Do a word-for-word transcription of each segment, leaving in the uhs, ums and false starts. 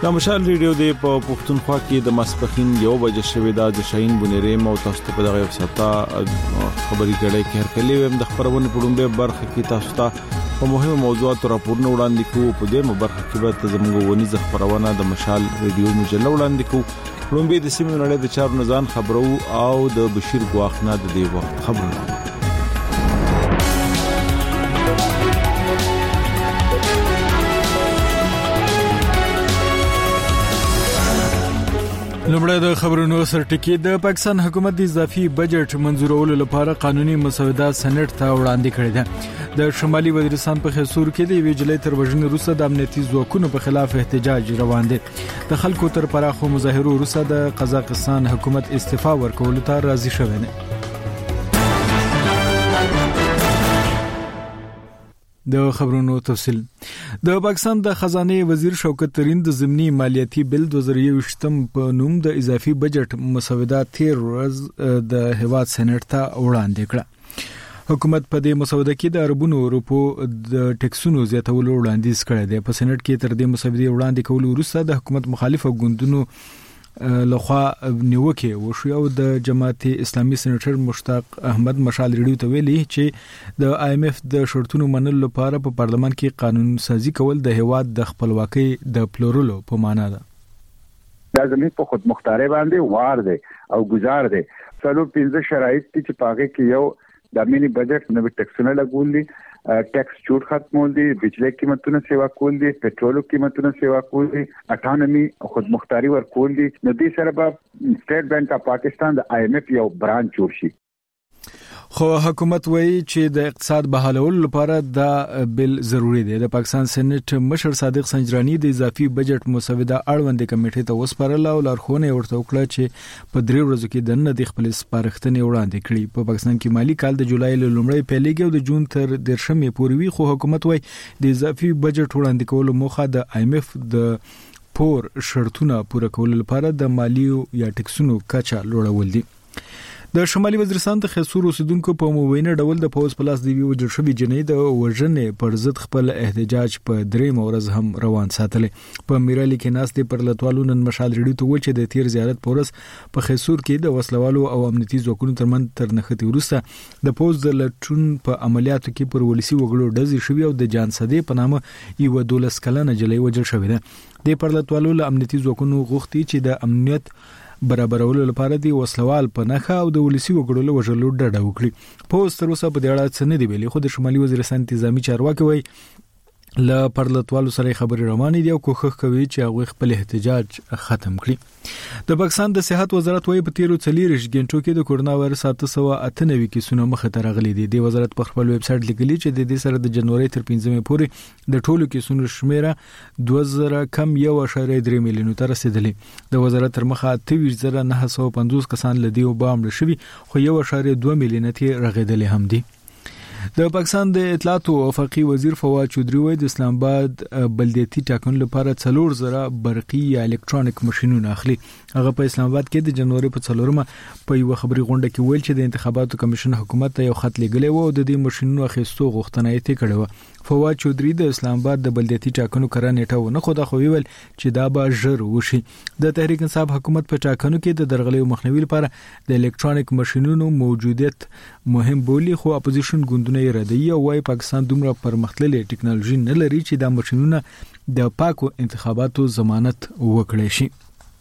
د مشال ریډیو د په پښتونخوا کې د ماسپخین یو بجې شوې د شاهین بنيرې مو تاسو ته په دغه وساته خبري کړي کې هر کلی ويم د خبرونه په ډومبه برخه کې تاسو ته په مهمه موضوعات راپورونه وړاندې کوو. په دې برخه کې به زموږ ونیزه خبرونه د مشال ریډیو مجله وړاندې کوو. ډومبه د سیمې نړۍ د چارو نزان خبرو او د بشیر ګواخنه د دی وخت خبرونه. لومړی د خبرونو سرټکی. د پاکستان حکومت د اضافي بجټ منزورولو لپاره قانوني مسوده سېنات ته وړاندې کړې ده. د شمالي وزیرستان په خصوص کې د ویجلې تر وژنې وروسته د امنیتي ځواکونو په خلاف احتجاج روان دي. د خلکو تر پراخو مظاهرو وروسته د قزاقستان حکومت استعفا ورکولو ته راضي شوی دی. د خبرونو تفصیل. د پاکستان د خزانه وزیر شوکت ترین د ضمنی مالیاتي بل دوه زره یوویشتم په نوم د اضافي بجټ مسوده تیر ورځ د هیواد سېنات ته وړاندې کړه. حکومت په دې مسوده کې د اربونو روپو د ټیکسونو زیاتولو وړاندیز کړی دی. په سېنات کې تر دې مسودې وړاندې کولو وروسته د حکومت مخالفه ګوندونو لخوا نیوکه وشو او د جماعت اسلامي سېنیټر مشتاق احمد مشال ریډیو ته ویلي چې د آی ایم ایف د شرطونو منلو لپاره په پارلمان کې قانون سازي کول د هیواد د خپلواکۍ د پلورلو په معنا ده. دا زموږ په خود مختاري باندې وار دی او گزار دی. څلور پنځه شرایط چې پاګه کې یو د مینی بجټ نوې ټیکسونه لګول دي، ټیکس چوټ ختمول دي، بجلی قیمتونه سیوا کول دي، پټرول قیمتونه سیوا کول دي، اټانومي خود مختاري ورکول دي. نو دې سره به سټیټ بانک اف پاکستان د آی ایم ایف یو برانچ جوړ شي. خو حکومت وایي چې د اقتصاد بحالولو لپاره دا بل ضروری دی. د پاکستان سېنات مشر صادق سنجرانی د اضافي بجټ مسوده اړوند کمیټې ته وسپارل او لارښوونه ورته وکړه چې په درې ورځو کې د نن د خپل سپارښتنې وړاندې کړي. په پاکستان کې مالی کال د جولای له لومړۍ پیلېږي او د جون تر دیرشمې پورې وي. خو حکومت وایي د اضافي بجټ وړاندې کولو موخه د آی ایم ایف د پور شرطونه پوره کولو لپاره د مالی یا ټیکسونو کچه لوړول دي. د شمالي وزیرستان د خصوص اوسیدونکو په مووینه ډول د پوز پلاس دی وجل شوی جنې د وژنې پر ضد خپل احتجاج په درې مورز هم روان ساتلې. په میرالي کې ناس د پرلطوالو نن مشال ریډیو ته ویل چې د تیر زیارت پورس په خصوص کې د وسلوالو او امنیتي ځواکونو ترمن تر نختی وروسته د پوز د لټون په عملیاتو کې پر ولسی وګړو ډزې شوی او د جان صدې په نامه یو دولس کلنه جلې وجل شوی ده. د پرلطوالو له امنیتي ځواکونو غوښتي چې د امنیت برابرولو لپاره دی وسلوال په نخا او د ولسی وګړو له وژلو ډډه وکړي. پوز تر اوسه په دې اړه څه نه دی ویلي. خو د شمالي وزیرستان انتظامی چارواکي وایي له پرلطوالو سره خبري روانې دي او کوښښ کوي چې هغه خپل احتجاج ختم کړي. د پاکستان د صحت وزارت وایي په تیرو څلورش غنټو کې د کورونا وایرس اته سوه اته نوي کیسونه مخه ته راغلي دي. د وزارت په خپل ویب سټ لیکلي چې د دې سره د جنوري تر پنځمې پورې د ټولو کیسونو شمیره دوه زره کم یو اعشاریه درې میلیونو ته رسیدلې. د وزارت تر مخه اته ویشت زره نه سوه پنځوس کسان له دې وبا مړه شوي خو یو اعشاریه دوه میلیونه ته رغیدلې هم دي. د پاکستان د اطلاعات او افاقي وزیر فواد چودري وایي د اسلام آباد بلدیاتي ټاکنو لپاره څلور زره برقي یا الکترونیک ماشينونه اخلي. هغه په اسلام آباد کې د جنوري په څلورمه په یو خبري غونډه کې ویل چې د انتخاباتو کمیشن حکومت ته یو خط لګلی و او د دې ماشينونو اخیستو غوښتنه یې کړې و. فواد چودري د اسلام آباد د بلدیاتي ټاکنو کړه نیټه ونه خو دا خو ویل چې دا به ژر وشي. د تحریک انصاف حکومت په ټاکنو کې د درغلۍ مخنیوي لپاره د الکترونیک ماشينونو موجودیت مهم بولی خو اپوزیشن ګوندونه یې ردوي او وايي پاکستان دومره پرمختللې ټکنالوژي نه لري چې دا ماشينونه د پاکو انتخاباتو ضمانت وکړي شي.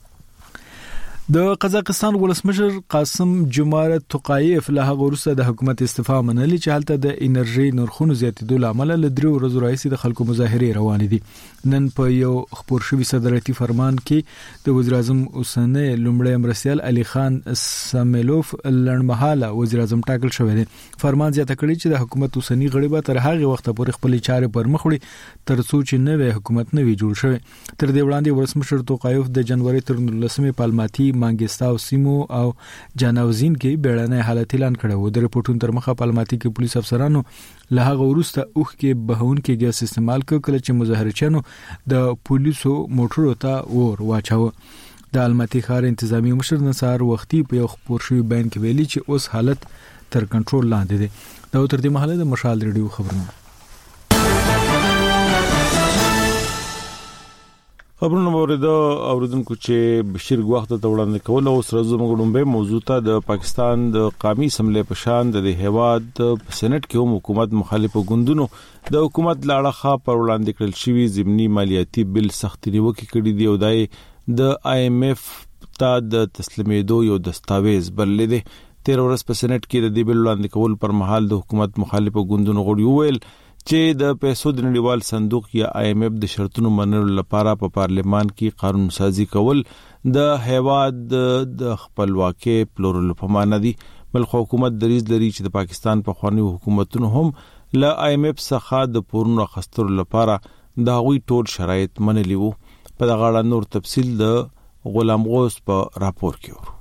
د قزاقستان ولسمشر قاسم جمارت توقایف له هغه وروسته د حکومت استعفا منلې چې هلته د انرژي نرخونو زیاتېدو له امله له درې ورځو راهیسې د خلکو مظاهرې روانې دي. نن په یو خپور شوي صدارتي فرمان کې د وزیر اعظم اوسنی لومړی مرستیال علي خان سامیلوف لړمحاله وزیر اعظم ټاکل شوی دی. فرمان زیاته کړی چې د حکومت اوسنی غړي به تر هغه وخت پورې خپل چارې پر مخ وړي تر څو چې نوې حکومت نوي جوړ شي. تر دې وړاندې ولسمشر توقایف د جنوري تر نولسمې پالماتي مانګستاو سیمو او جناوزین کې بیړنی حالت اعلان کړی و. د رپورټونو تر مخه پالماتي کې پولیس افسرانو له هغه وروسته اوخ کې بهون کې ګاز استعمال کړ کله چې مظاهرچیانو د پولیسو موټرو ته اور واچاوه. د الماتي ښار انتظامی مشر نصار وختي په یو خبر شوی بیان کې ویلي چې اوس حالت تر کنټرول لاندې دی. دا تر دې مهاله د مشال ریډیو خبرونه. خبرونه ورده اوردونکو چې بشیر وخت ته وړاندې کول او سره زموږ به موضوع ته د پاکستان د قومي اسمبلی په شان د هیواد په سېنات کې هم حکومت مخالفو ګوندونو د حکومت لاړه پر وړاندې کړل شوی ضمني مالیاتي بل سخت نیوکه کړې دی او دای د آی ایم ایف ته د تسلیمېدو یو دستاویز بلل دي. تیر ورځ په سېنات کې د دې بل وړاندې کول پر مهال د حکومت مخالفو ګوندونو غوړي ویل چې د پیسو د نړیوال صندوق یا آی ایم ایف د شرطونو منلو لپاره په پارلیمان کې قانون سازي کول د هیواد د خپلواکي پلورلو په معنی دي. بل حکومت دریز لري چې د پاکستان په خواني حکومتونو هم ل آی ایم ایف څخه د پورونو اخیستلو لپاره د هغوی ټول شرایط منلي وو. په دغه اړه نور تفصیل د غلام غوث په راپور کې ورو.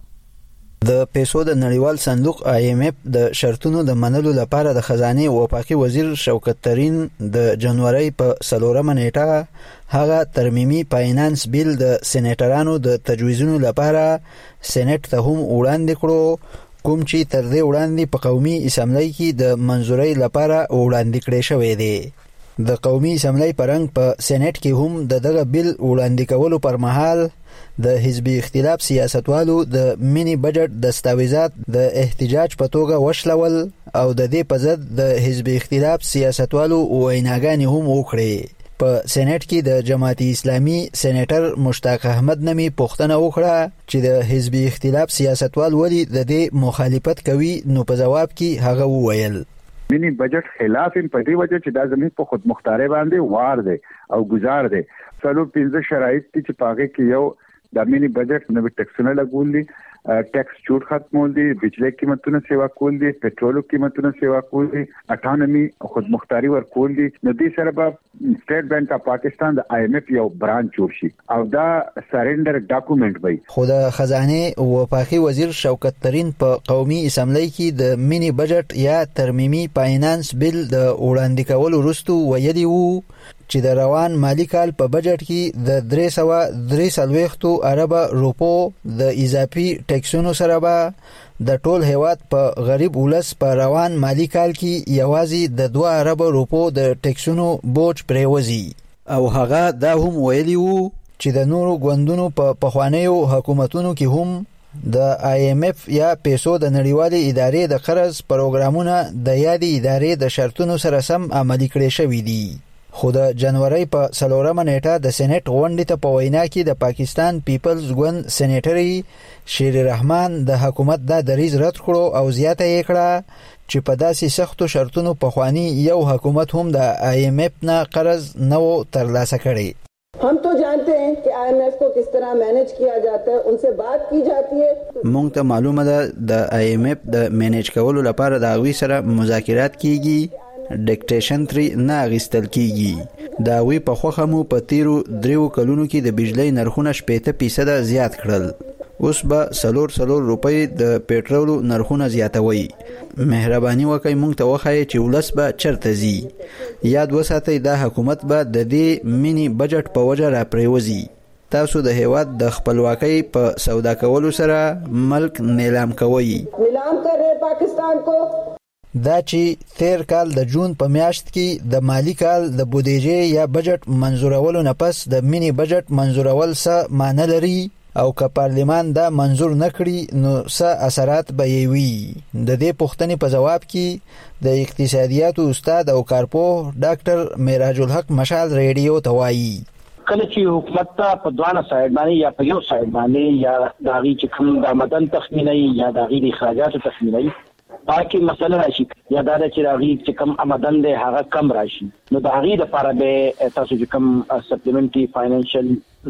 د پیسو د نړیوال صندوق آی ایم ایف د شرطونو د منلو لپاره د خزانه وفاقي وزیر شوکت ترین د جنوري په څلورمه نیټه هغه ترمیمي فاینانس بیل د سېنیټرانو د تجویزونو لپاره سېنات ته هم وړاندې کړو، کوم چې تر دې وړاندې په قومي اسمبلی کې د منځوري لپاره وړاندې کړی شوی دی. د قومي اسمبلی پرنګ په سېنات کې هم د دغه بیل وړاندې کولو پر مهال د حزبي اختلاف سیاستوالو د مینی بجټ دستاویزات د احتجاج په توګه وشلول او د دې په ضد د حزبي اختلاف سیاستوالو ویناګانې هم وکړې. په سېنات کې د جماعت اسلامي سېنیټر مشتاق احمد نمی پوښتنه وکړه چې د حزبي اختلاف سیاستوال ولې د دې مخالفت کوي، نو په جواب کې هغه وویل مینی بجټ خلاف په دې وجه چې دا زمين په خود مختاري باندې وار دي او گزار دي. څلور پنځه شرایط چې پاګه کې یو د مینی بجټ نوې ټیکسونه لګول دي، ټیکس چوټ ختمول دي، بجلی قیمتونه سیوا کول دي، پټرول قیمتونه سیوا کول دي، اټانومي خود مختاري ورکول دي. نو دې سره به سټیټ بانک اف پاکستان د آی ایم ایف یو برانچ جوړ شي او دا سرندر ډاکومنٹ وي. خو د خزانه وفاقي وزیر شوکت ترین په قومي اسمبلی کې د مینی بجټ یا ترمیمي فاینانس بیل د وړاندې کولو وروسته ویلي وو چې د روان مالی کال په بجټ کې د درې سوه درې څلوېښت اربه روپو د اضافي ټیکسونو سره به د ټول هیواد په غریب ولس په روان مالی کال کې یوازې د دوه اربه روپو د ټیکسونو بوج پریوزي. او هغه دا هم ویلي وو چې د نورو ګوندونو په پخوانیو حکومتونو کې هم د آی ایم ایف یا پیسو د نړیوالې ادارې د قرض پروګرامونه د یادې ادارې د شرطونو سره سم عملي کړي شوي دي. خو د جنوري په څلورمه نیټه د سېنات غونډې ته په وینا کې د پاکستان پیپلز ګوند سېنیټري شیر رحمان د حکومت دا دریز رد کړو او زیاته یې کړه چې په داسې سختو شرطونو په خواني یو حکومت هم د آی ایم ایف نه قرض نه و ترلاسه کړي. हम तो जानते हैं कि आई एम एफ को किस तरह मैनेज किया जाता है, उनसे बात की जाती है. مونږ ته معلومه ده د آی ایم ایف د مینیج کولو لپاره د هغوی سره مذاکرات کیږي، ډیکټیشن تری نه اخیستل کیږي. د هغوی په خوښه مو په تیرو دریو کلونو کې د بجلی نرخونه شپېته فیصده زیات کړل. اوس به څلور څلور روپۍ د پېټرولو نرخونه زیاتوي. مهرباني وکړئ موږ ته وښایئ چې ولس به چرته ځي. یاد وساتئ دا حکومت به د دې مینی بجټ په وجه را پریوزي. تاسو د هیواد د خپلواکۍ په سودا کولو سره ملک نیلام کوئ. نیلام کر رہے پاکستان کو. دا چې تیر کال د جون په میاشت کې د مالی کال د بودیجې یا بجټ منظورولو نه پس د مینی بجټ منظورول څه معنی لري او که پارلیمان دا منظور نکړي نو څه اثرات به یې وي. د دې پوښتنې په جواب کې د اقتصادیاتو استاد او کارپوه ډاکټر معراج الحق مشال ریډیو ته وایي کله چې حکومت ته په دوانه سایډ باندې یا په یو سایډ باندې یا د هغې چې کوم د آمدن تخمینوي یا د هغې د اخراجاتو تخمینوي باقي مسله راشي یا دا چې د هغې چې کوم آمدن دی هغه کم راشي نو د هغې دپاره به تاسو چې کوم سپلیمنټري فاینانشل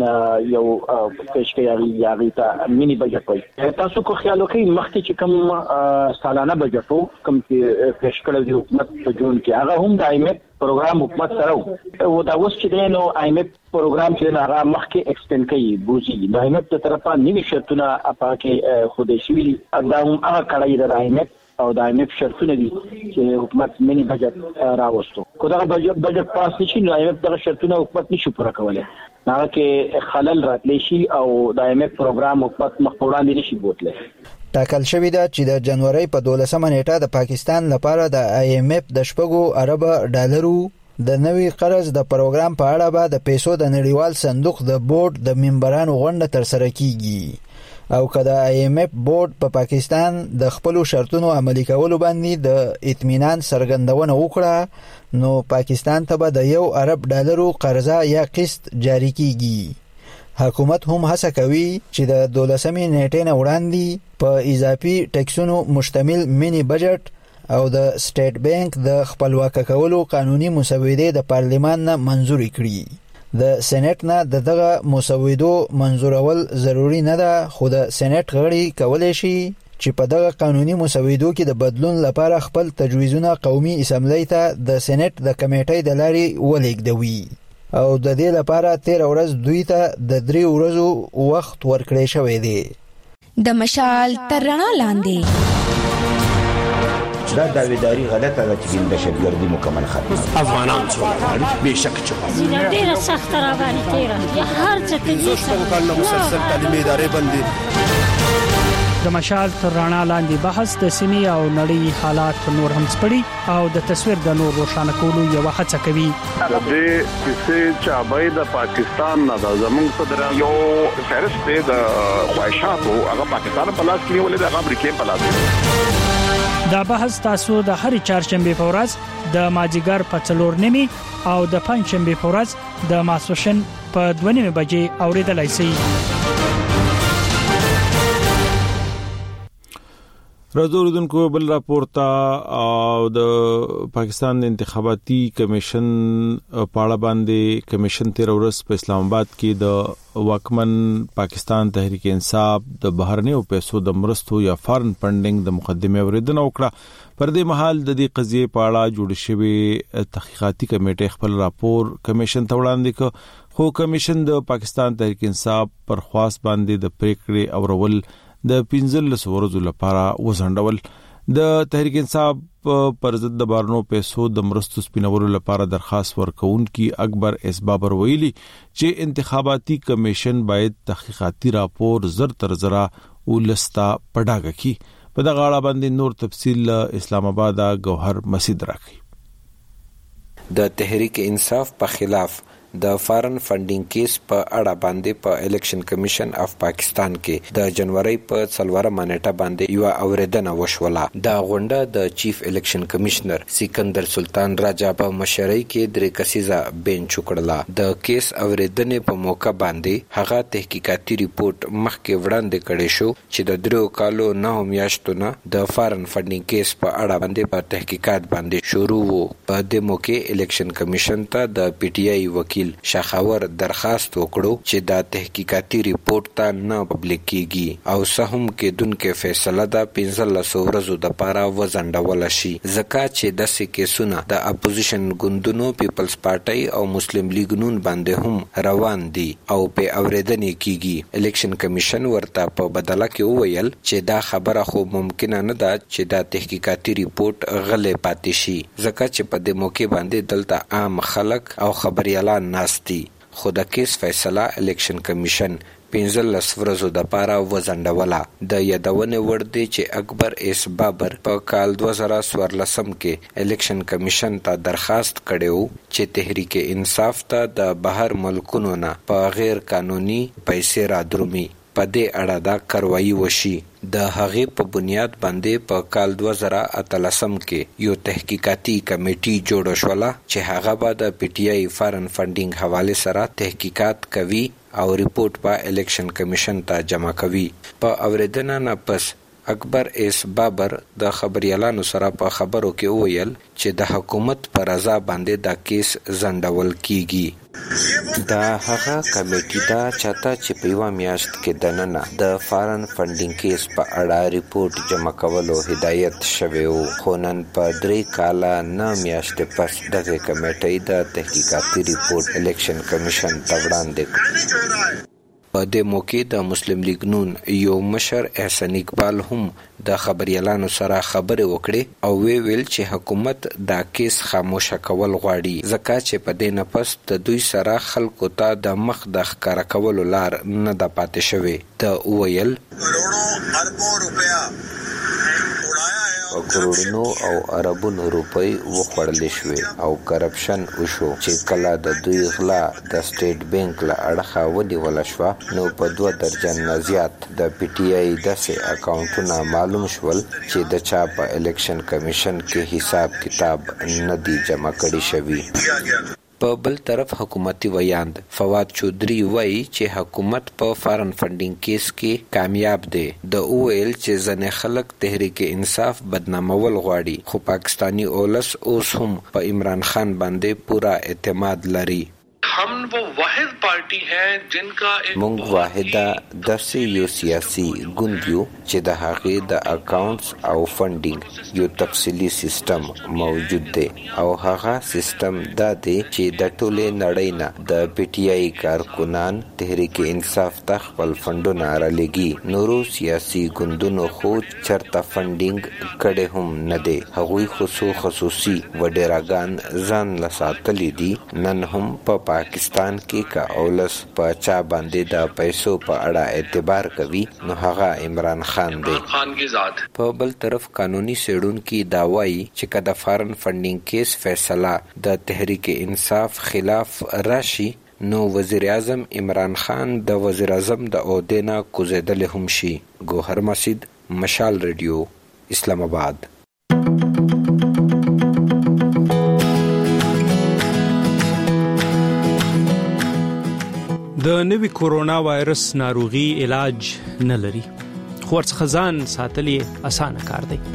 یو پیش کوي هغې هغې ته مینی بجټ وایي. تاسو کو خیال وکړئ مخکې چې کوم سالانه بجټ و کوم چې پیش کړی دی حکومت په جون کې هغه هم د آی ایم ایف پروګرام حکومت سره و دا اوس چې دی نو آی ایم ایف پروګرام چې هغه مخکې ایکسټینډ کوي بوزي د آی ایم ایف د طرفه نوي شرطونه په کې ښودل شوي دي. دا هم هغه کړی دی د آی ایم ایف او د آی ایم ایف شرطونه دي چې حکومت مینی بجټ راوستو. که دغه بجټ پاس نشي نو آی ایم ایف دغه شرطونه حکومت نشي پوره کولی. هغه کې خلل راتلی شي او د آی ایم ایف پروګرام حکومت مخ په وړاندې نشي بوتلی. ټاکل شوې ده چې د جنوري په دولسمه نیټه د پاکستان لپاره د آی ایم ایف د شپږو اربه ډالرو د نوي قرض د پروګرام په اړه به د پیسو د نړیوال صندوق د بورډ د ممبرانو غونډه ترسره کیږي او که د آی ایم ایف بورډ په پا پاکستان د خپل شرطونو عملي کولو باندې د اطمینان څرګندونه وکړه نو پاکستان ته به د یو ارب ډالرو قرضه یا قسط جاری کیږي. حکومت هم هڅه کوي چې د دولسمې نیټې نه وړاندې په اضافي ټکسونو مشتمل مینی بجټ او د سټیټ بانک د خپلواک کولو قانوني مسودې د پارلیمان نه منزوري کړي. د سېنات نه د دغه مسودو منزورول ضروری نه ده خو د سېنات غړي کولای شي چې په دغه قانوني مسودو کې د بدلون لپاره خپل تجویزونه قومي اسمبلی ته د سېنات د کمیټې د لارې ولېږدوي او د دې لپاره تیر ورځ دوی ته د درې ورځو وخت ورکړی شوی دی. د مشال تر رڼا لاندې دا داویداری غلطه ده چې د دهشتګردي مکمل ختمه افغانان څو به شک چې زینه ډیره سخت را باندې تیرا یا هر څه کې زه کله مسلسل تعلیمي ادارې باندې د مشال تر رڼا لاندې بحث د سیمې او نړۍ حالات نور هم سپړي او د تصویر د نور روښانه کولو یو هڅه کوي. د دې چې چابای د پاکستان نه د زمونږ صدر یو فهرست دی د خواهشاتو هغه پاکستان په لاس کې ولې د امریکای په لاس. دا بحث تاسو د هر چهارشنبه په ورځ د ماجیګر په څلور نیمي او د پنځشنبه په ورځ د ماسوشن په دوه نیمه بجې اوریدلای شئ. راځو دونکو بل راپورته او د پاکستان د انتخاباتي کمیشن پاړه باندې کمیشن تیر ورځ په اسلام آباد کې د واکمن پاکستان تحریک انصاف د بهرنیو پیسو د مرستو یا فارن فندینګ د مقدمه اوریدنه وکړه. پر دې مهال د دې قضیې په اړه جوړ شوی تحقیقاتي کمیټه خپل راپور کمیشن ته وړاندې کړ خو کمیشن د پاکستان تحریک انصاف پر خواست باندې د پریکړې اورول د پنځلس ورځو لپاره وزندول. د تحریک انصاف پر ضد د بارنو پیسو د مرستو سپینولو لپاره درخواست ورکونکي اکبر اس بابر ویلي چې انتخاباتي کمیشن باید تحقیقاتي راپور زر تر زرا ولستا پډاګه کی. په دغه اړه باندې نور تفصیل اسلام آباد گوهر مسجد راکړي. د تحریک انصاف په خلاف د فارن فندینګ کیس په اړه باندې په الیکشن کمیشن اف پاکستان کې د جنوري په څلورمه نیټه باندې یو اوریدنه وشوله. دا غونډه د چیف الیکشن کمشنر سکندر سلطان راجا په مشرۍ کې درې کسیزه بینچ وکړه. د کیس اوریدنې په موقع باندې هغه تحقیقاتي ریپورت مخکې وړاندې کړی شو چې د درو کالو نه میاشتو نه د فارن فندینګ کیس په اړه باندې په تحقیقات باندې شروع وو. په دې موقع الیکشن کمیشن ته د پی ټی آی وکیل شاخاور درخواست وکړو چې دا تحقیقاتي ریپورت ته نه پبلک کیږي او سهم کې دونکو فیصله دا پنځلس ورځو د پاره وزندول شي ځکه چې د سکیسونه د اپوزیشن ګوندونو پیپلز پارټي او مسلم لیگ نون باندې هم روان دي او په اوریدنې کیږي. الیکشن کمیشن ورته په بدله کې وویل چې دا خبره خو ممکن نه ده چې دا تحقیقاتي ریپورت غلې پاتې شي ځکه چې په دې موقع باندې دلته عام خلک او خبريالان ناستی. خو د کیس فیصله الیکشن کمیشن پنځلس ورځو د پاره وزندوله. د یادونې وړ دی چې اکبر اس بابر په کال دوه زره څوارلسم کې الیکشن کمیشن ته درخواست کړو چې تحریک انصاف ته د بهر ملکونو نه په غیر قانوني پیسې را درومي په دې اړه دا کاروایی وشي. د هغې په بنیاد باندې په کال دوه زره اتلسم کې یو تحقیقاتي کمیټي جوړه شوله چې هغه به د پی ټی آی فارن فندینګ حواله سره تحقیقات کوي او ریپورت په الیکشن کمیشن ته جمع کوي. په اوریدنه نه پس اکبر اس بابر د خبريالانو سره په خبرو کې وویل چې د حکومت پر رضا باندې دا کیس زندول کیږي. دا هغه کمیټی دا چاته چې په یو میاشت کې دننه د فارن فندینګ کیس په اړه ریپورت جمع کولو هدایت شوی و خو نن په درې کاله نه میاشتې پس دغه کمیټی د تحقیقاتي ریپورت الیکشن کمیشن ته وړاندې کړ. په دې موقع د مسلم لیگ نون یو مشر احسن اقبال هم د خبريالانو سره خبرې وکړې او وی ویل چې حکومت دا کیس خاموشه کول غواړي ځکه چې په دې نفس د دوی سره خلکو ته د مخ د ښکارا کولو لار نه د پاتې شوی. ته ویل په کروڑونو او اربونو روپۍ وخوړل شوې او کرپشن وشو چې کله د دوی غلا د سټیټ بانک له اړخه ونیول شو نو په دوه درجن نه زیات د پی ټی آی داسې اکاونټونه معلوم شول چې د چا په الیکشن کمیشن کې حساب کتاب نه دی جمع کړی شوی. په بل طرف حکومتي ویاند فواد چودري وایي چې حکومت په فارن فندینګ کیس کې کامیاب دی. د اویل چې ځنې خلک تحریک انصاف بدنامول غواړي خو پاکستانی اولس اوس هم په عمران خان باندې پورا اعتماد لري. हम वो वाहिद पार्टी है जिनका एक مونږ واحده داسې یو سیاسي ګوند یو چې د هغې د اکاونټس او فندینګ یو تفصیلي سیستم موجود دی او هغه سیستم دا دی چې د ټولې نړۍ نه د پی ټی آی کارکنان تحریک انصاف ته خپل فندونه رالېږي. نورو سیاسي ګوندونو خو چرته فندینګ کړی هم نه دی. هغوی خصو خصوصي وډیراګان ځان له ساتلي دي. نن هم په پاکستان کې کا اولس په چا باندې د پیسو په اړه اعتبار کوي نو هغه عمران خان دی. په بل طرف قانوني سیډونکو دا وایي چې کله فارن فندینګ کیس فیصله د تحریک انصاف خلاف راشي نو وزیر اعظم عمران خان د وزیر اعظم د عہدې نه کوزیدل هم شي. ګوهر مسعود، مشال ریډیو، اسلام آباد. د نوي کورونا وایرس ناروغي علاج نه لري خو ورڅخه ځان ساتل یې اسانه کار دی.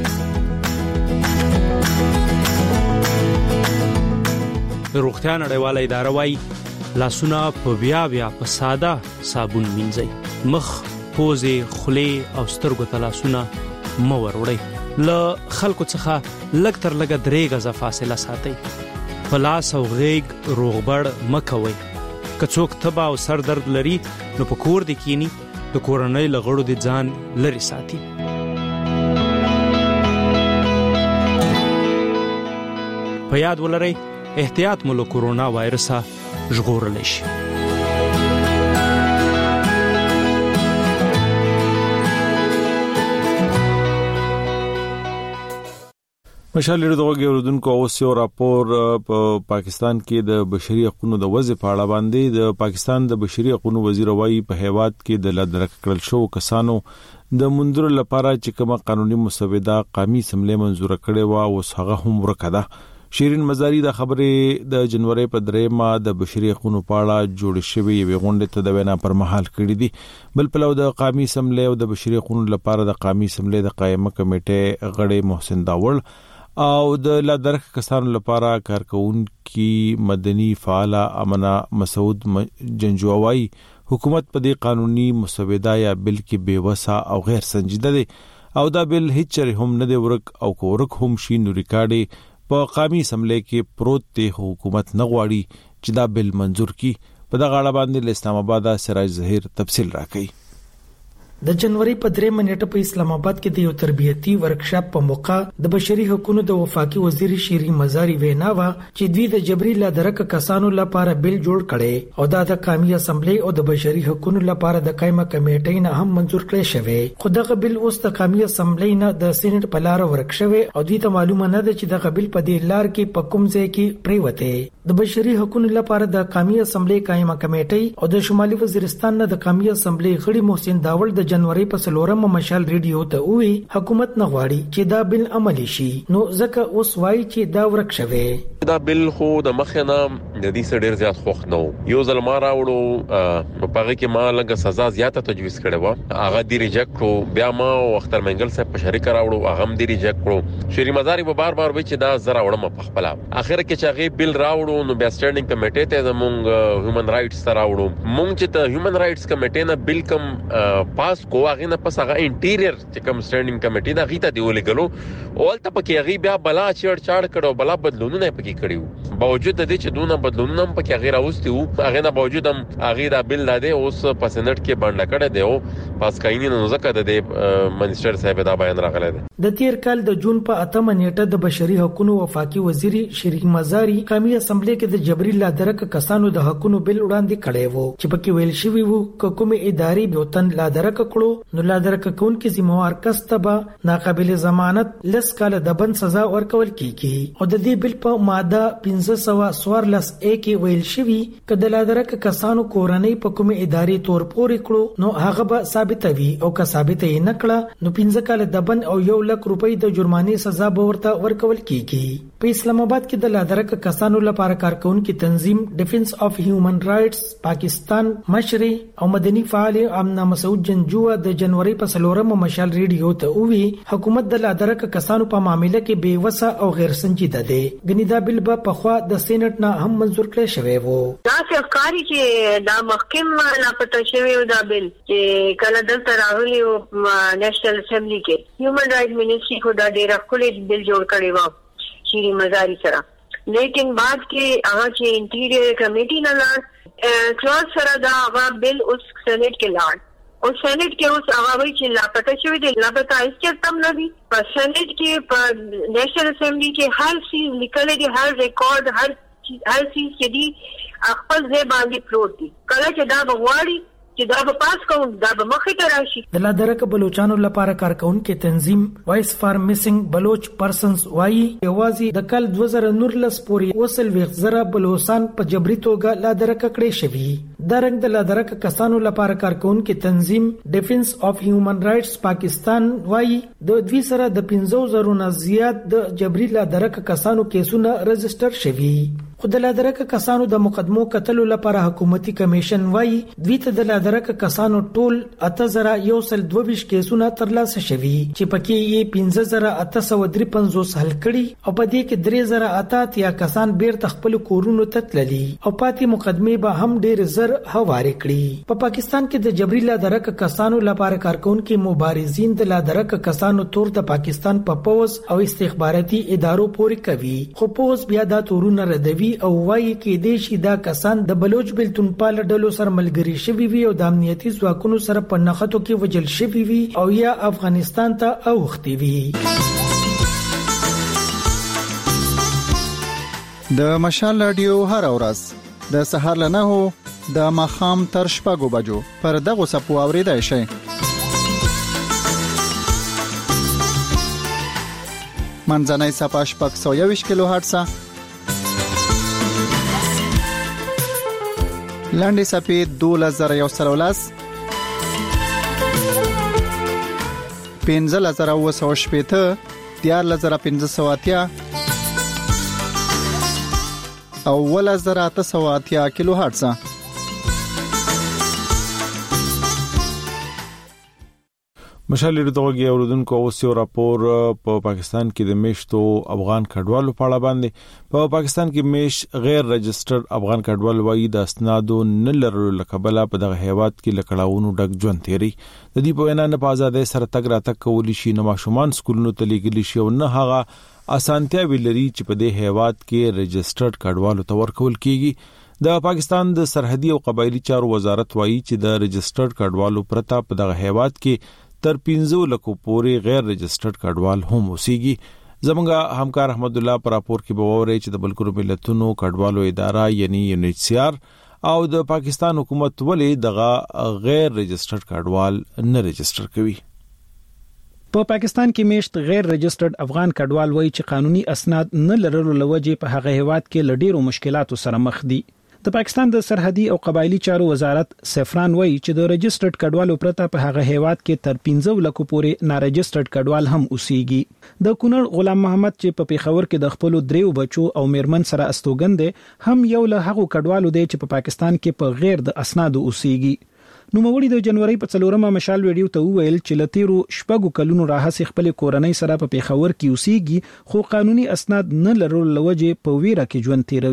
د روغتیا نړیواله اداره وايي لاسونه په بیا بیا په ساده صابون مینځئ. مخ، پوزې، خولې او سترګو ته لاسونه مه وروړئ. له خلکو څخه لږ تر لږه درې غزه فاصله ساتئ. په لاس او غېږ روغبړ مه کوئ. که څوک تبه او سر درد لري نو په کور دې کینی د کورنۍ له غړو دې ځان لرې ساتي. په یاد ولرئ احتیاط مو له کورونا وایرسه ژغورلی شي. مشال ریډیو غوږی اوردونکو اوس یو راپور په پاکستان کې د بشري حقوقو د وضع په اړه باندې د پاکستان د بشري حقوقو وزیر وايي په هیواد کې د لادرک کړل شو کسانو د منظور لپاره چې کومه قانوني مسوده قومي اسمبلی منزور کړي وا اوس هغه هم ورکړه. شیرین مزاری د خبرې د جنوري په درېمه د بشري حقوقو په اړه جوړ شوی یو غونډه ته د وینا پر مهال کړی دي. بل په لور د قومي اسمبلی او د بشري حقوقو لپاره د قومي اسمبلی د قائمه کمیټې غړي محسن داوړ او د لادرک کسانو لپاره کارکونکي مدني فعال امنا مسعود جنجووي حکومت په دې قانوني مسوده یا بل کې بیوسه او غیر سنجیده دي او دا بل هیڅ چره هم نه دی ورک او کورک هم شي نو ریکارډي په قومي اسمبلی کې پروت دی. حکومت نه غواړي چې دا بل منزور کی. په دغه اړه باندې اسلام آباد سراج ظهیر تفصیل راکړي. د جنوري په درې منېټه په اسلام آباد کې د یو تربیتی ورکشاپ په موقع د بشري حقوقو د وفاقي وزیر شیرین مزاری وینا وا چې دوی د جبري لادرک کسانو لپاره بل جوړ کړي او دا د قومي اسمبلی او د بشري حقوقو لپاره د قائمه کمیټې نه هم منزور کړي شوی. خو دغه بل اوس د قومي اسمبلی نه د سېنات په لار ورکشوي او دوی ته معلومه نه ده چې دغه بل په دې لار کې په کوم ځای کې پریوته. د بشري حقوقو لپاره د قومي اسمبلی قائمه کمیټې او د شمالي وزیرستان نه د قومي اسمبلی غړي محسن داوړ د جنوري په سلورم مشال ریډیو ته وی حکومت نه غواړي چې دا بل عملی شي نو ځکه اوس وایي چې دا ورک شوی. دا بل خو د مخنه د دې سره ډیر زیات خوښ نو یو ځل ما راوړو په پاره کې ما لږه سزا زیاته تجویز کړې و هغه دی ریجیکټ کړو. بیا ما اختر منګل صاحب په شریک راوړو هغه هم دی ریجیکټ کړو. شری مزاری به بار بار وی چې دا زرا وړم په خپل اخر کې چې هغه بل راوړو نو بیا سټینډینګ کمیټې ته زمونږ هیومن رائټس ته راوړو. مونږ چې ته هیومن رائټس کمیټې نه بل کم پاس کو هغه نه پس هغه انټیریئر چې کوم سټینډینګ کمیټې دا غیته دی ولګلو اول ته پکې هغه بیا بلا چړ چاړ کړو بلا بدلونونه پکې کړیو. باوجود د دې چې دونه بدلونونه هم پکې غیر اوستي وو هغه نه باوجود هم هغه د بل لاده اوس په سېنات کې باندې کړه دی او پاس کایني نو زکه د منیسټر صاحب دا بیان راغلی دی. د تیر کال د جون په اتمه نیټه د بشري حقوقو وفاقي وزیر شریک مزاری قومي اسمبلی کې د جبري لادرک کسانو د حقوقو بل وړاندې کړی وو چې پکې ویل شوی وو کومه ادارې به وطن لادرک کړو نو لادرک کون کې ذمہوار کس تبا ناقابل ضمانت لس کال د بند سزا ورکول کیږي او د دې بل په ماده پنځه سوه څوارلس اے کې ویل شوی کله لادرک کسانو کورنۍ په کومه ادارې تور پورې کړو نو هغه به ثابتوي او که ثابت یې نکړه نو پنځه کال د بند او یو لک روپۍ د جرمانې سزا به ورته ورکول کیږي. په اسلام آباد کې د لادرک کسانو لپاره کارکونکو تنظیم ډیفنس اف هیومن رائټس پاکستان مشر او مدني فعال امنا مسعود جنجوه د جنوري په څلورمه مشال ریډیو ته وی حکومت د لادرک کسانو په معاملې کې بے وسه او غیر سنجیده ده. غنیدا بل په خوا د سېنات نه هم منزور کړی شوی وو. دا افکاری چې دا محکم لا پته شوی و دا بل چې کله دلته راغلی او نېشنل اسمبلی کې هیومن رائټ منیسټری خو دا ډیر خپل بل جوړ کړی و شيري مزاری سره لیکن بعد کې هغه چې انټیریئر کمیټي نه لاړ کلاس سره دا هغه بل اوس سېنات کې لاړ او سېنات کې اوس هغه وی چې لا پته شوی دی لا پته هیڅ تم نه دی په سېنات کې په نېشنل اسمبلی کې هر چیز لیکل دی هر ریکارډ هر هر چیز چې دی خپل ځای باندې پروت دی کله چې دا بغواړي چې دا به پاس کوم دا به مخې ته راشي. د لادرک بلوچانو لپاره کارکونکو تنظیم وایس فار میسنګ بلوچ پرسنز وایي یوازې د کال دوه زره نولس پورې وصل وخت زره بلوچستان په جبري توګه لادرک کړي شوی. د رنګ د لادرک کسانو لپاره کارکونکو تنظیم ډیفنس اف هیومن رائټس پاکستان وایي د دوی سره د پنځه زره نه زیات د جبري لادرک کسانو کیسونه رجسټر شوي. خو د لادرک کسانو د مقدمو قتلو لپاره حکومتي کمیشن وایي دوی ته د لادرک کسانو ټول اته زره یو سل دوه ویشت کیسونه ترلاسه شوي چې پکې یې پنځه زره اته سوه درې پنځوس حل کړي او په دې کې درې زره اته اتیا کسان بیرته خپل کورونو ته تللي او پاتې مقدمې به هم ډېر زر هوارې کړي. په پاکستان کې د جبري لادرک کسانو لپاره کارکونکو مبارزین د لادرک کسانو تور د پاکستان په پوز او استخباراتي ادارو پورې کوي خو پوز بیا دا تورونه ردوي او وایي کې د شي دا کسان د بلوچ بلتون پال ډلو سره ملګری شوي وي او د امنیتي ځواکونو سره په نښتو کې وجل شوي وي او یا افغانستان ته اوښتي وي. د مشال رادیو هر ورځ د سهار له نهو د ماښام تر شپږو بجو پر دغه سپو اوریدای شئ. منځنۍ صفحه شپږ سوه یوویشت کیلو هرتز لاندې صفحه دولس زره یو سل ولس پنځه زره اوه سوه شپېته دیارلس زره پنځه سوه اتیا او اوولس زره اته سوه اتیا کیلو هرتز. مشال ریډوګي اوردونکو اوس یو راپور په پاکستان کې د میشتو افغان کډوالو په اړه باندې په پاکستان کې میش غیر رجسترد افغان کډوال وایي د اسنادو نه لرلو لکبله په دغه هیواد کې لکړاونو ډک ژوند تیری د دې په وینا نه په آزادۍ سره تګ راتګ کولی شي نو ماشومان سکولونو ته لیږلی شي او نه هغه اسانتیا ویلري چې په دې هیواد کې رجسترد کډوالو ته ورکول کیږي. د پاکستان د سرحدي او قبایلی چارو وزارت وایي چې د رجسترد کډوالو پرته په دغه هیواد کې تر پنځه لکو پورې غیر رجسترد کډوال هم اوسېږي. زمونږ همکار احمد الله پر راپور کې به ووري چې د ملګرو ملتونو کډوالو اداره یعنی یو ان ایچ سی آر او د پاکستان حکومت ولې دغه غیر رجسترد کډوال نه رجستر کوي. په پاکستان کې میشت غیر رجسترد افغان کډوال وایي چې قانوني اسناد نه لرلو لوجې په هغه هیواد کې لډیرو مشکلاتو سره مخ دي. د پاکستان د سرحدي او قبایلی چارو وزارت سفران وایي چې د رجسترد کډوالو پرته په هغه هیواد کې تر پنځه لکو پورې نارجسترد کډوال هم اوسېږي. د کونړ غلام محمد چې په پیښور کې د خپل دریو بچو او میرمن سره استوګن دي هم یو له هغو کډوالو دی چې په پاکستان کې په غیر د اسنادو اوسېږي. نو موري د جنوري په څلورمه مشال ویډیو ته ویل چې لتیرو شپږو کلونو راهسي خپل کورنۍ سره په پیښور کې اوسېږي خو قانوني اسناد نه لرلو لوجې په ویره کې ژوند تیروي.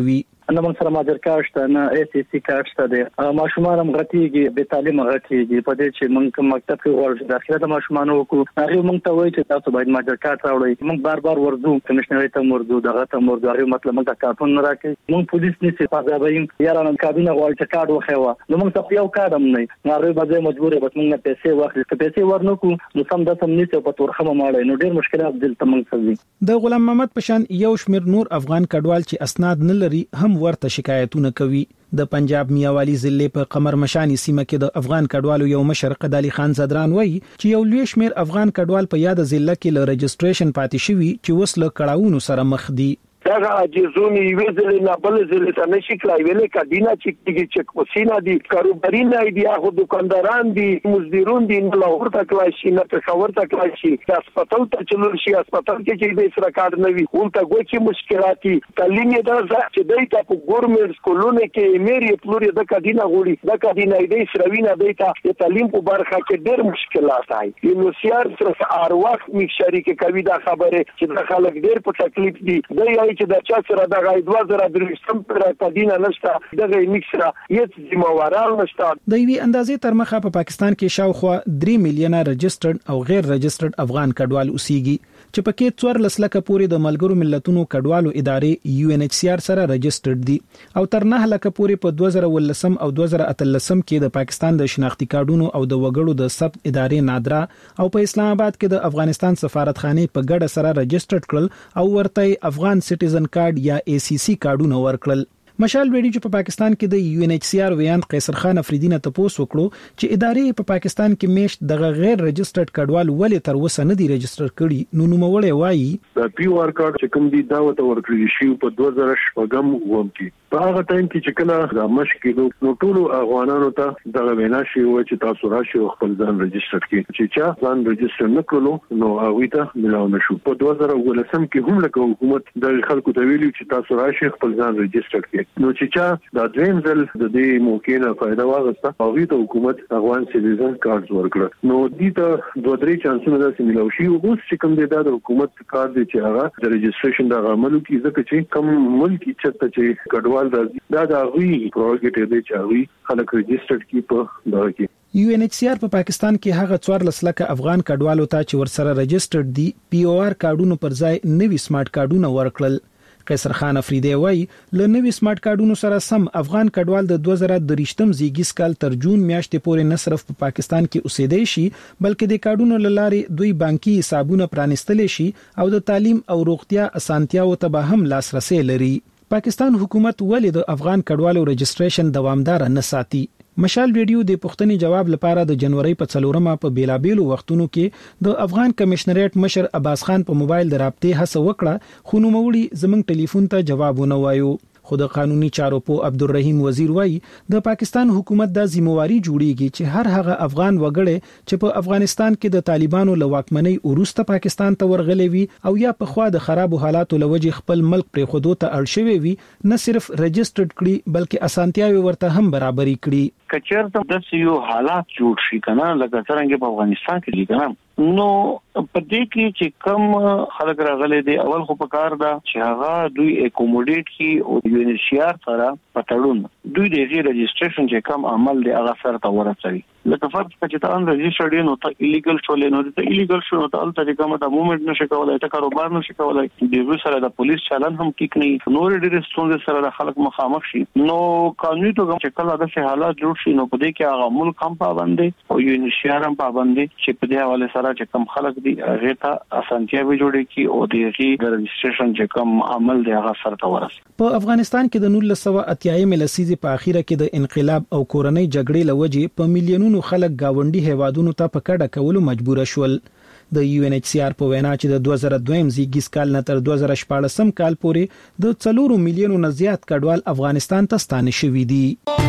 نه موږ سره ماجر کارت شته نه ای سی سی کارت شته دی ماشومان هم غټيږي به تعلیم غټيږي په دې چې موږ کوم مکتب کې ورته داخله د ماشومان وکړو هغه موږ ته وایي چې تاسو باید ماجر کارت راوړئ موږ بار بار ورځو کمشنري ته ورځو دغه ته ورځو هغه مطلب موږ کارتون نه راکې موږ پولیس نشي فاضابین یارانه کابینه غواړي چې کارت وخیوا نو موږ ته یو کارت هم نه هغه به مجبور به موږ پیسې واخلو چې پیسې ورنکو نو سم د سم نشي په تورخه ماړې نو ډېر مشکلات دلته موږ سره د غلام محمد پشان یو شمیر نور افغان کډوال چې اسناد نه لري هم ورته شکایتونه کوي د پنجاب میاوالی ضلع په قمر مشانی سیمه کې د افغان کډوالو یو مشر قدالي خان زدران وایي چې یو لوی شمیر افغان کډوال په یاد ضلع کې له رجستریشن پاتې شوی چې وسله کړهونو سره مخ دي دغه اجازونی ویزل نه بل زل ته نشي کړای ویلې کډینا چې چې چک پسینا دي کاروبارین دی هغه دکانداران دي مزدورون دي نه لاهور ته کړای شي نه پېښور ته کړای شي هسپتال ته چلول شي هسپتال کې چې د سره کارت نه وي ولته ګوچې مشکلات تعلیم دا چې دای ته په ګورمنټ سکولونو کې میری پلوري د کډینا غوړي د کډینا دې سروینه دای ته د تعلیم په برخه کې ډېر مشکلات آي نو سیار سره ارواح می شریک کوي دا خبره چې د خلک ډېر په تکلیف دي دای چې د چا سره د غي دوه زره درشم پر تدینه نشته دغه میکسره هیڅ ذمہواران نشته د وی اندازې تر مخه په پاکستان کې شاوخوا درې میلیونه رجسترډ او غیر رجسترډ افغان کډوال اوسېږي چې پکې څوار لسلکه پورې د ملګرو ملتونو کډوالو ادارې یو ان ایچ سی آر سره رجسترډ دي او تر نه لکه پورې په دوه زره ولسم او دوه زره اتلسم کې د پاکستان د شناختی کارډونو او د وګړو د ثبت ادارې نادرا او په اسلام آباد کې د افغانستان سفارتخانه په ګډه سره رجسترډ کړل او ورته افغان سټیزن کارت یا ای سی سی کارډونه ورکړل مشال ویډیو چې په پاکستان کې د یو ان ایچ سی آر ویاند قیصر خان افریدی نه تاسو وکړو چې ادارې په پاکستان کې میشت د غیر رجسترډ کډوال ولې تر اوسه نه دي رجستر کړي نو نوموړی وایي د پی او آر کارت چې کوم دي دا وته ورکړل شي په دوه زره شپږم ووم کې په هغه ټایم کې چې کله د مشکل نو ټول افغانانو ته د وینا شي و چې تاسو راشي خپل ځان رجستر کړئ چې چا ځان رجستر نکړو نو هغه ته ملاو نشو په دوه زره ولسم کې هم لکه حکومت د خلکو ته ویلي چې تاسو راشي خپل ځان رجستر کړئ نو چې چا د دویم ځل د دې موقع نه فائدہ واغسته هغه ته حکومت افغان سټیزن کارت ورکړ نو دې ته دوه درې چانسونه د سیملو شي او چې کوم د حکومت کارت دی چې هغه د رجستریشن د عملو کې ځکه چې کوم ملک چې چې کډوال دا د غوي پروګټ دی چې غوي خلک رجسترډ کی په دغه کې یو ان ایچ سی آر په پاکستان کې هغه څوار لسلکه افغان کډوالو ته چې ورسره رجسترډ دي پی او آر کارډونو پر ځای نوي سمارټ کارډونه ورکړل قیصر خان افریدی وایي له نوي سمارټ کارډونو سره سم افغان کډوال د دوه زره درشتم زیږیز کال تر جون میاشتې پورې نه صرف په پاکستان کې اوسېدي شي بلکې د کارډونو لارې دوی بانکي حسابونه پرانستل شي او د تعلیم او روغتیا اسانتیاو ته به هم لاسرسي لري پاکستان حکومت ولې د افغان کډوالو رجستریشن دوامدار نه ساتي مشال ویډیو د پښتني جواب لپاره د جنوري په څلورمه په بیلابېلو وختونو کې د افغان کمشنریټ مشر عباس خان په موبایل د رابطې هڅه وکړه خو نوموړي زمنګ ټلیفون ته جواب ونه وایو خود قانوني چارو په عبدالرحیم وزیر وایي د پاکستان حکومت د ذمہواری جوړیږي چې هر هغه افغان وګړي چې په افغانستان کې د طالبانو له واکمنۍ وروسته پاکستان ته ورغلي وي او یا په خوا د خرابو حالاتو لوجه خپل ملک پرې خودو ته اړ شوی وي نه صرف رجسترډ کړي بلکې اسانتیاوي ورته هم برابرۍ کړي کچېرته د سيو حالات جوړ شي کنه لکه څنګه په افغانستان کې لیکنه نو په دې کې چې کم خلک راغلي دي اول خو په کار دا چې هغه دوی اکوموډیټ کی او یو ان ایچ سی آر سره پټړون دوی د رجستریشن چې کم عمل دی هغه سره ته ورسوي لکه فرض کړه چې تا ان رجسترډ نو ته ایلیګل شولې نو ته ایلیګل شو نو ته الته کومه د موومېنټ نشي کولای ته کاروبار نشي کولای د وی سره د پولیس چالان هم کیک نه نور ډېر ستونزې سره د خلک مخامخ شي نو قانوني توګه چې کله د حالات جوړ شي نو په دې کې هغه ملک هم پابند دي او یو ان ایچ سی آر هم پابند دي چې په دې حواله سره چې کم خلک دي هغه ته اسانتیاوي جوړي کی او د رجستریشن چې کم عمل دی هغه سره ته ورسي په افغانستان کې د نولس سوه اتیا لسیزې په اخیره کې د انقلاب او کورنۍ جګړې لوجې په میلیونونو خلک گاونډي هیوادونو ته په کډه کولو مجبور شول د یو ان ایچ سی آر په وینا چې د دوه زره دوه زیږیز کال نه تر دوه زره شپږم کال پورې د څلورو میلیونو نه زیات کډوال افغانستان ته ستانه شوي دي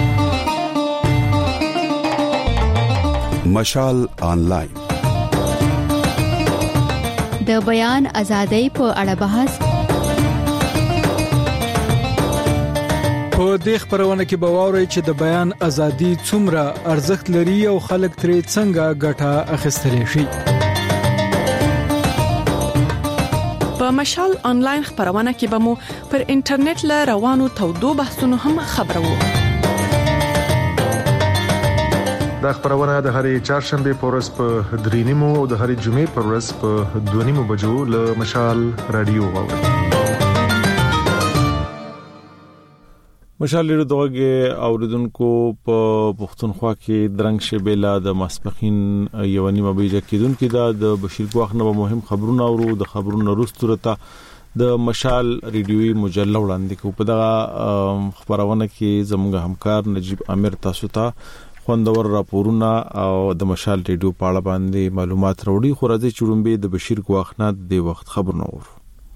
مشال آنلاین د بیان ازادۍ په اړه بحث په دې خبرونه کې به واورئ چې د بیان ازادي څومره ارزښت لري او خلک ترې څنګه ګټه اخیستلی شي. په په مشال انلاین خبرونه کې به مو پر انټرنیټ ل روانو تودو بحثونو هم خبرو. دا خبرونه د هرې چهارشنبه په ورځ په درینیمو او د هرې جمعې په ورځ په دونیمو بجو له مشال رادیو واورئ. مشال له دغه اوریدونکو په پښتونخوا کې درنګ شبيلا د ماسپخین یو نیمه بجې کېدونکو د بشیر ګواخ نه مهم خبرونه اورو. د خبرونو وروسته د مشال ریډیوي مجله وړاندې کو. په دغه خبرونه کې زموږ همکار نجیب امیر تاسو ته خوندور راپورونه او د مشال ریډیو په اړه باندې معلومات وروړي. خو راځي چې رومبه د بشیر ګواخ نه د وخت خبرونه اورو.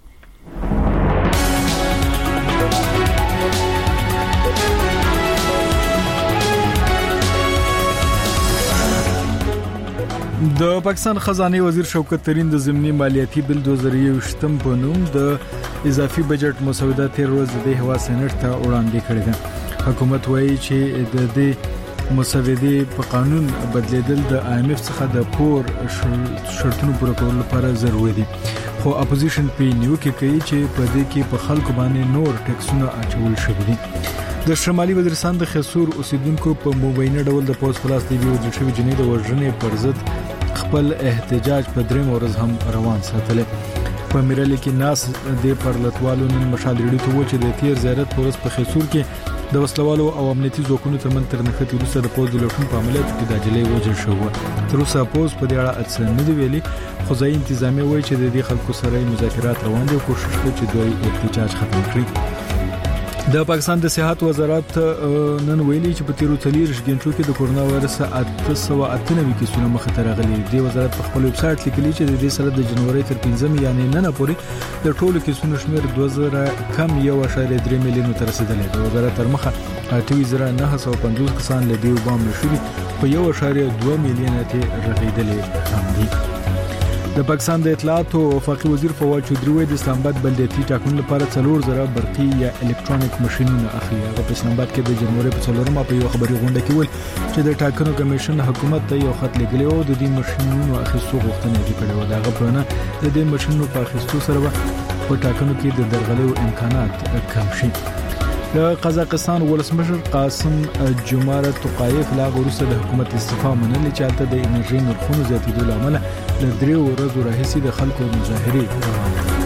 د پاکستان خزانه وزیر شوکت ترين د ضمني مالیاتي بل دوه هزار یوویشت په نوم د اضافي بجټ مسوده تیر ورځ د هوا سېنات ته وړاندې کړې ده. حکومت وایي چې د دې مسودې په قانون بدلیدل د آی ایم ایف څخه د پور شرطونو پوره کولو لپاره ضروري دي. خو اپوزیشن په نیو کې کوي چې په دې کې په خلکو باندې نور ټیکسونه اچول شوي دي. د شمالي وزیرستان د خسور اوسیدونکو په مبینه ډول د پوز پلاس دی ویل شوی جنې د ورژنې پر ضد خپل احتجاج په درې مورز هم روان ساتل. په میرالي کې ناس د پرلطوالو نن مشال ریډیو ته و چې د تیر زیارت پورس په خسور کې د وسلوالو او امنیتي ځواکونو ترمن تر نختی وروسته د پوز د لټون په عملیاتو کې د جلې وجل شو. تر اوسه پوز په دې اړه اڅ نه دی ویلي. خو ځای انتظامی وایي چې د دې خلکو سره مذاکرات روان دي او کوشش کوي چې دوی احتجاج ختم کړي. د پاکستان د صحت وزارت نن ویلي چې په تیرو تلیرش ګنټو کې د کورونا وایرس اته سوه اته نوي کیسونه مخ ته راغلي. د وزارت په خپل ویب سټ لیکلي چې د دې سره د جنوري تر پنځمې یعنی نن پورې د ټولو کیسونو شمېر دوه زره کم یو اعشاریه درې میلیون ته رسیدلی. د وزارت تر مخه اته زره نه سوه پنځوس کسان له دې وبام نشوري په یو اعشاریه دوه میلیون ته رغیدلي هم دي. د پاکستان د اطلاعات او وفاقي وزیر فواد چودري وایي د اسلام آباد بلدیاتي ټاکنو لپاره څلور زره برقي یا الکترونیک ماشينونه اخلي. هغه په اسلام آباد کې د جنوري په څلورمه په یو خبري غونډه کې ویل چې د ټاکنو کمیشن حکومت ته یو خط لګلی او د دې ماشينونو اخیستو غوښتنه یې کړې و. دا غوښتنه د دې ماشينونو په اخیستو سره په ټاکنو کې د درغلي امکانات کم شي. د قزاقستان ولسمشر قاسم جمعه توقایف لا غوسه د حکومت استعفا منلې چې البته د انرژي نرخونو زیاتېدو لامل له دریو ورځو راهیسې د خلکو مظاهرې روانې دي.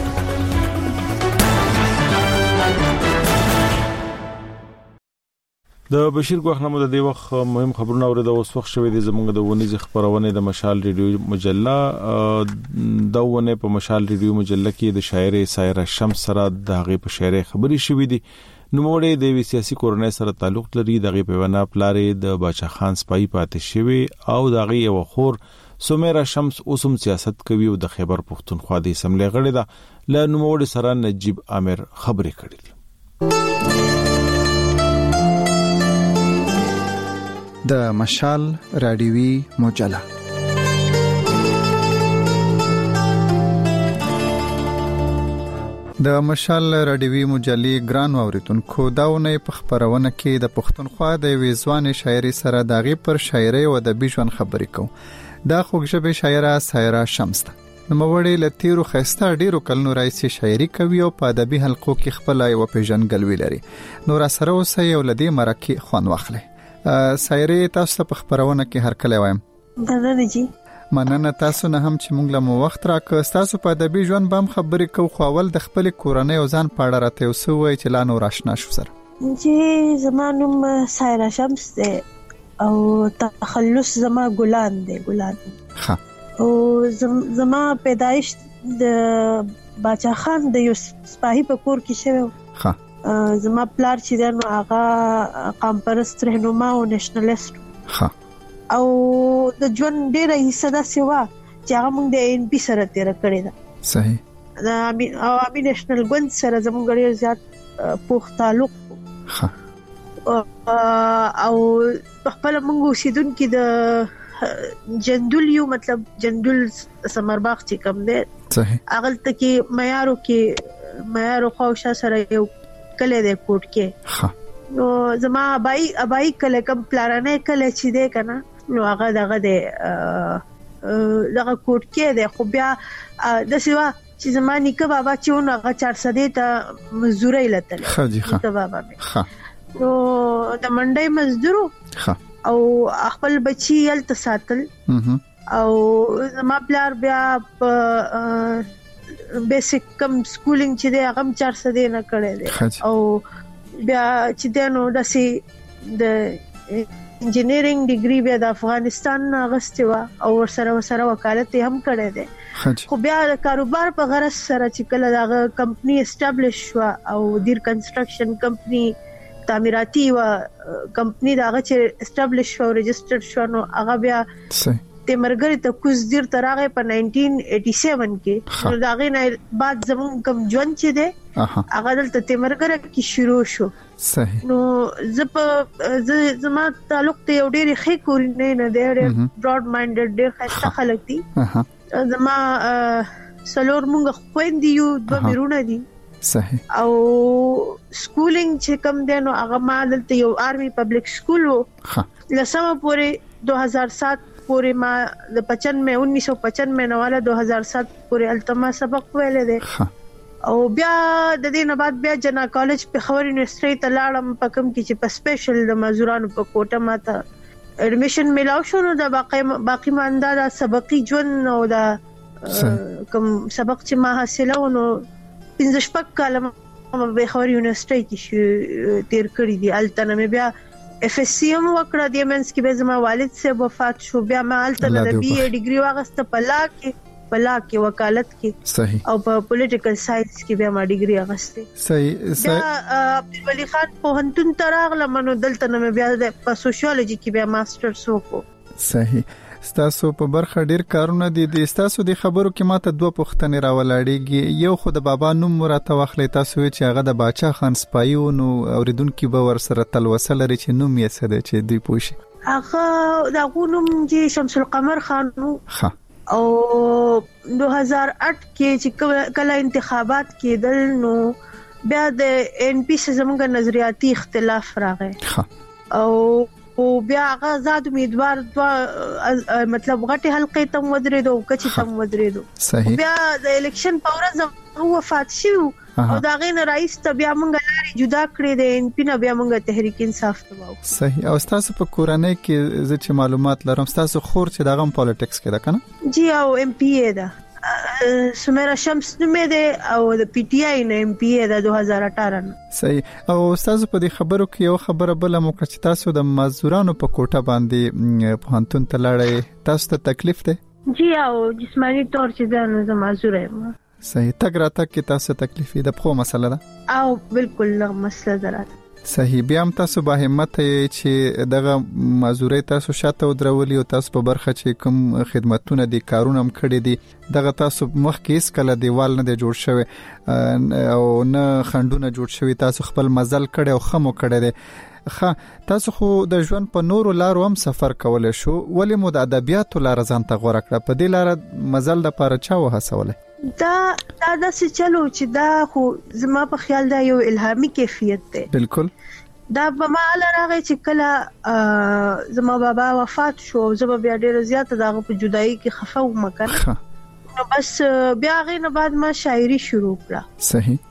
د بشیر ګواخنامو د دې وخت مهم خبرونه اورید او وسوخ شوې دي. زموږ د ونیز خبرونه د مشال ریډیو مجله د ونه په مشال ریډیو مجله کې د شاعر سایره شمس سره د هغه په شاعري خبري شوې دي. نوموړی د سیاسي کورنۍ سره تعلق لري. دغه په وینا پلارې د باچا خان سپای پاتې شوی او دغه یو خور سمیرا شمس اوسم سیاست کوي او د خیبر پښتونخوا د اسمبلی غړي ده. له نوموړي سره نجیب امیر خبرې کړې دي. د مشال رادیوي مجله د مشال رادیوي مجلې ګران اوریدونکو داونه په خبرونه کې د پښتونخوا د ویزوان شاعري سره دغه پر شاعري او د بيژن خبرې کوم. دا خوږژبه شاعره سایره شمس ده. نو موړې لتیرو خسته ډیرو کلونو راځي شاعري کوي او په ادبي حلقو کې خپل یو پیژنګلوي لري. نو را سره اوسه یو لدی مرکه خوان واخلي. سایره تاسو په خبرونه کې هر کله وایم. دا دی مننه تاسو نه هم چې موږ له مو وخت راکړ. تاسو په ادبي ژوند بم خبرې کو خو اول د خپل کورنۍ او ځان په اړه راته وسوي چې لا نور آشنا شو سره. چې زمانوم سایره شمس ده او تخلص زما ګلان ده ګلان. ها او زما پیدایش د باچا خان د یو سپاهي په کور کې شوه. ها زما پلار چې دنو هغه قام پرست رهنما او نېشنلیست. ها او د ژوند ډیره حصہ دا سیوا چې هغه موږ د ان پی سره تیر کړی دا. صحیح. دا امي او امي نېشنل ګوند سره زموږ ډیر زیات پوخ تعلق. ها او خپل موږ اوسیدون کې د جندول یو مطلب جندول سمرباغ چې کوم دی. صحیح. هغه ته کې معیارو کې معیارو خوښه سره یو کله د کوټ کې. ها نو زما ابای ابای کله کوم پلانونه کله چې دی کنه نو هغه دغه د دغه کوټ کې دی. خو بیا د سیوا چې زما نیکه بابا چې ونه هغه چارسدې ته مزدوري لته خاجي ښه نیکه بابا مې ښه نو د منډي مزدورو ښه او خپل بچي یلته ساتل او زما پلار بیا په بیسیک کم سکولینګ چې دی هغه چارسدې نه کړی دی او بیا چې دنو داسې د انجینرینګ ډیګري بیا د افغانستان غستې و او ورسره ورسره وکالت هم کړی دی خو بیا د کاروبار په غرض سره چې کله دا کمپنی اسټابلیش شو او دیر کنستراکشن کمپنی تعمیراتي و کمپنی دا چې اسټابلیش شو ريجسترډ شو نو هغه بیا د مرګري ته کوز دیر ترغه په نائنټین ایټي سیون کې نو دا غي نه بعد زمون کم ژوند چې دی هغه دلته د مرګره کې شروع شو صحیح نو زپ زما تعلق ته یو ډېر ښه کوري نه نه دی ډېر براډ مایندډ ډېر خسته خلک دي زما سلور مونږ خويندې یو د بیرونه دي صحیح او سکولینګ چې کم دی نو هغه ما دلته یو آرمي پبلک سکول وو لسمه پورې دو هزار سات پورې ما د پچانوے انیس سو پچانوے نه والا دو هزار سات پورې التما سبق ویلې دي او بیا د دې نه بعد بیا جنا کالج په خور یونیورسيټي ته لاړم په کوم کې چې په سپیشل د مزورانو په کوټه ماته اډمیشن ملاو شو نو د باقي باقي ماندا د سبقي ژوند او د کوم سبق چې ما حاصله ونو پنځه شپږ کاله په خور یونیورسيټي کې تیر کړی دي التنه مې بیا اف اس سی ام وکړه د مینس کې به زما والد سه وفات شو بیا ما التنه د بي اي ډیګري واغسته په لا کې په لا کې وکالت کې صحیح او په پولیټیکل ساينس کې بیا ما ډیګري اغسته صحیح صحیح عبدالولي خان په هنتون تراغله منو دلته نه بیا په سوشیولوژي کې بیا ماسترز وکړو صحیح ستاسو په برخه ډیر کارونه دي د ستاسو د خبرو کې ماته دوه پوښتنې راولاړېږي یو خو د بابا نوم مرته واخلې تاسو چې هغه د باچا خان سپایو نو اوریدونکو به ور سره تلوسه لري چې نوم یې څه دی چې دوی پوښي هغه د غونم چې شمس القمر خان نو ها او دو هزار آٹھ کې چې کله انتخابات کېدل نو بیا د ان پی سره زموږ نظریاتي اختلاف راغی او او بیا هغه زاد امیدوار دوا مطلب غټي حلقې تم ودرېدو کچې تم ودرېدو بیا د الیکشن په ورځ هو وفات شو او دا غین رئیس ته بیا موږ لاري جدا کړې د ان پی نه بیا موږ تحریک انصاف ته واو صحیح او تاسو په کورنۍ کې زه چې معلومات لرم تاسو خور چې دغه پالیټکس کې ده کنه جی او ام پی ای ده سمیرا شمس نومې ده او د پی ټی آی نه ام پی ای ده دو هزار اٹھارہ صحیح او تاسو په دې خبرو کې یو خبره بل مو کړ چې تاسو د مزدورانو په کوټه باندې په هنتون تلاړې تاسو ته تکلیف ده جی او جسمانی طور چې دا نه مزدور یم صحیح تک راته کې تاسو تکلیف ده په مسله ده او بالکل نه مسله ده صحیح بیا هم تاسو به همت چې دغه مزدوري تاسو شاته ودرولي او تاسو په برخه چې کوم خدماتونه دي کارونه هم کړی دي دغه تاسو مخ کې اس کله دیوال نه دی جوړ شوی او نه خندونه جوړ شوی تاسو خپل مزل کړي او خمو کړي دي خا تاسو خو د ژوند په نورو لارو هم سفر کولای شو ولې مو د ادبیاتو لار ځان ته غوړه کړه په دې لار مزل د پاره چا وهڅولای دا دا د څه چلو چې دا خو زما په خیال دا یو الهامي کیفیت دی بالکل دا به ما لراغه چې کله زما بابا وفات شو زما بیا ډیر زیات دغه په جدایي کې خفه و مکه نو بس بیا غینه بعد ما شاعري شروع کړه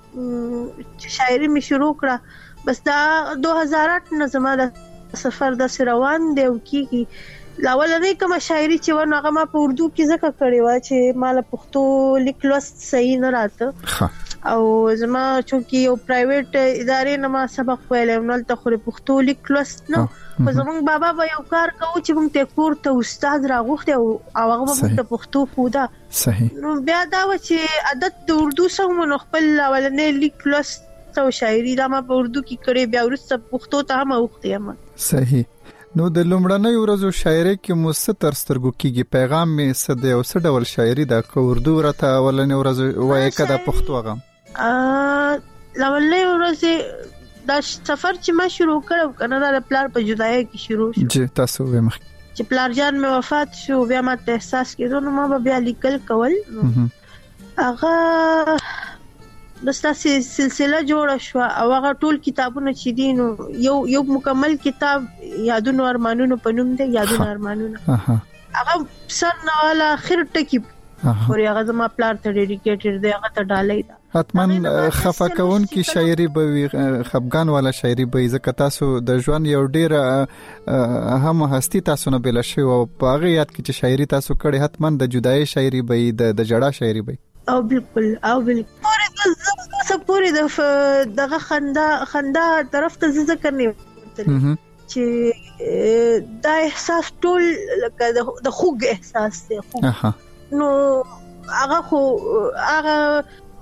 صحیح شاعري می شروع کړه بس دا دو هزار آٹھ نه زما د سفر د روان دی او کیږي لاول نه کوم شاعري چې ونه هغه ما په اردو کې ځکه کړی و چې مال پښتو لیکلوست صحیح نه راته او زما چې یو پرایویټ ادارې نه ما سبق ویلم نو ته خو پښتو لیکلوست نو په زمونږ بابا به یو کار کوي چې موږ ته کور ته استاد راغوخته او هغه به ته پښتو خوده صحیح نو بیا دا و چې عادت د اردو سره نو خپل اولنې لیکلوست او شاعري دا ما په اردو کې کړې بیا ورسته پښتو ته هم وختې ما صحیح نو د لومړنۍ ورځو شاعري کې مو ستر سترګو کېږي پیغام می سده او څه ډول شاعري دا کو اردو راته ولنې ورځ وای کده پښتو غم ا لومړنۍ ورځ دا سفر چې ما شروع کړو کنه دا پلار په جدای کې شروع شو جی تاسو وې مخ چې پلار جان مې وفات شو بیا ما ته احساس کېدو نو ما بیا لیکل کول هغه بس تاسو سلسله جوړه شو او هغه ټول کتابونه چې دي نو یو یو مکمل کتاب یادونو ارمانونو په نوم دی یادونو ارمانونو هغه سر نه والا اخر ټکی پورې هغه زما پلار ته ډیډیکیټډ دی هغه ته ډالۍ دا حتمن خفقون کی شاعري به خفغان والا شاعري به ځکه تاسو د ژوند یو ډیر اهم هستی تاسو نه بل شي او باغ یاد کی چې شاعري تاسو کړي حتمن د جدای شاعري به د جړه شاعري به او بالکل او بالکل پورې د پورې دغه خندا خندا طرف ته ذکر نه چې دا احساس ټول لکه د خوږ احساس دی خوږ نو هغه خو هغه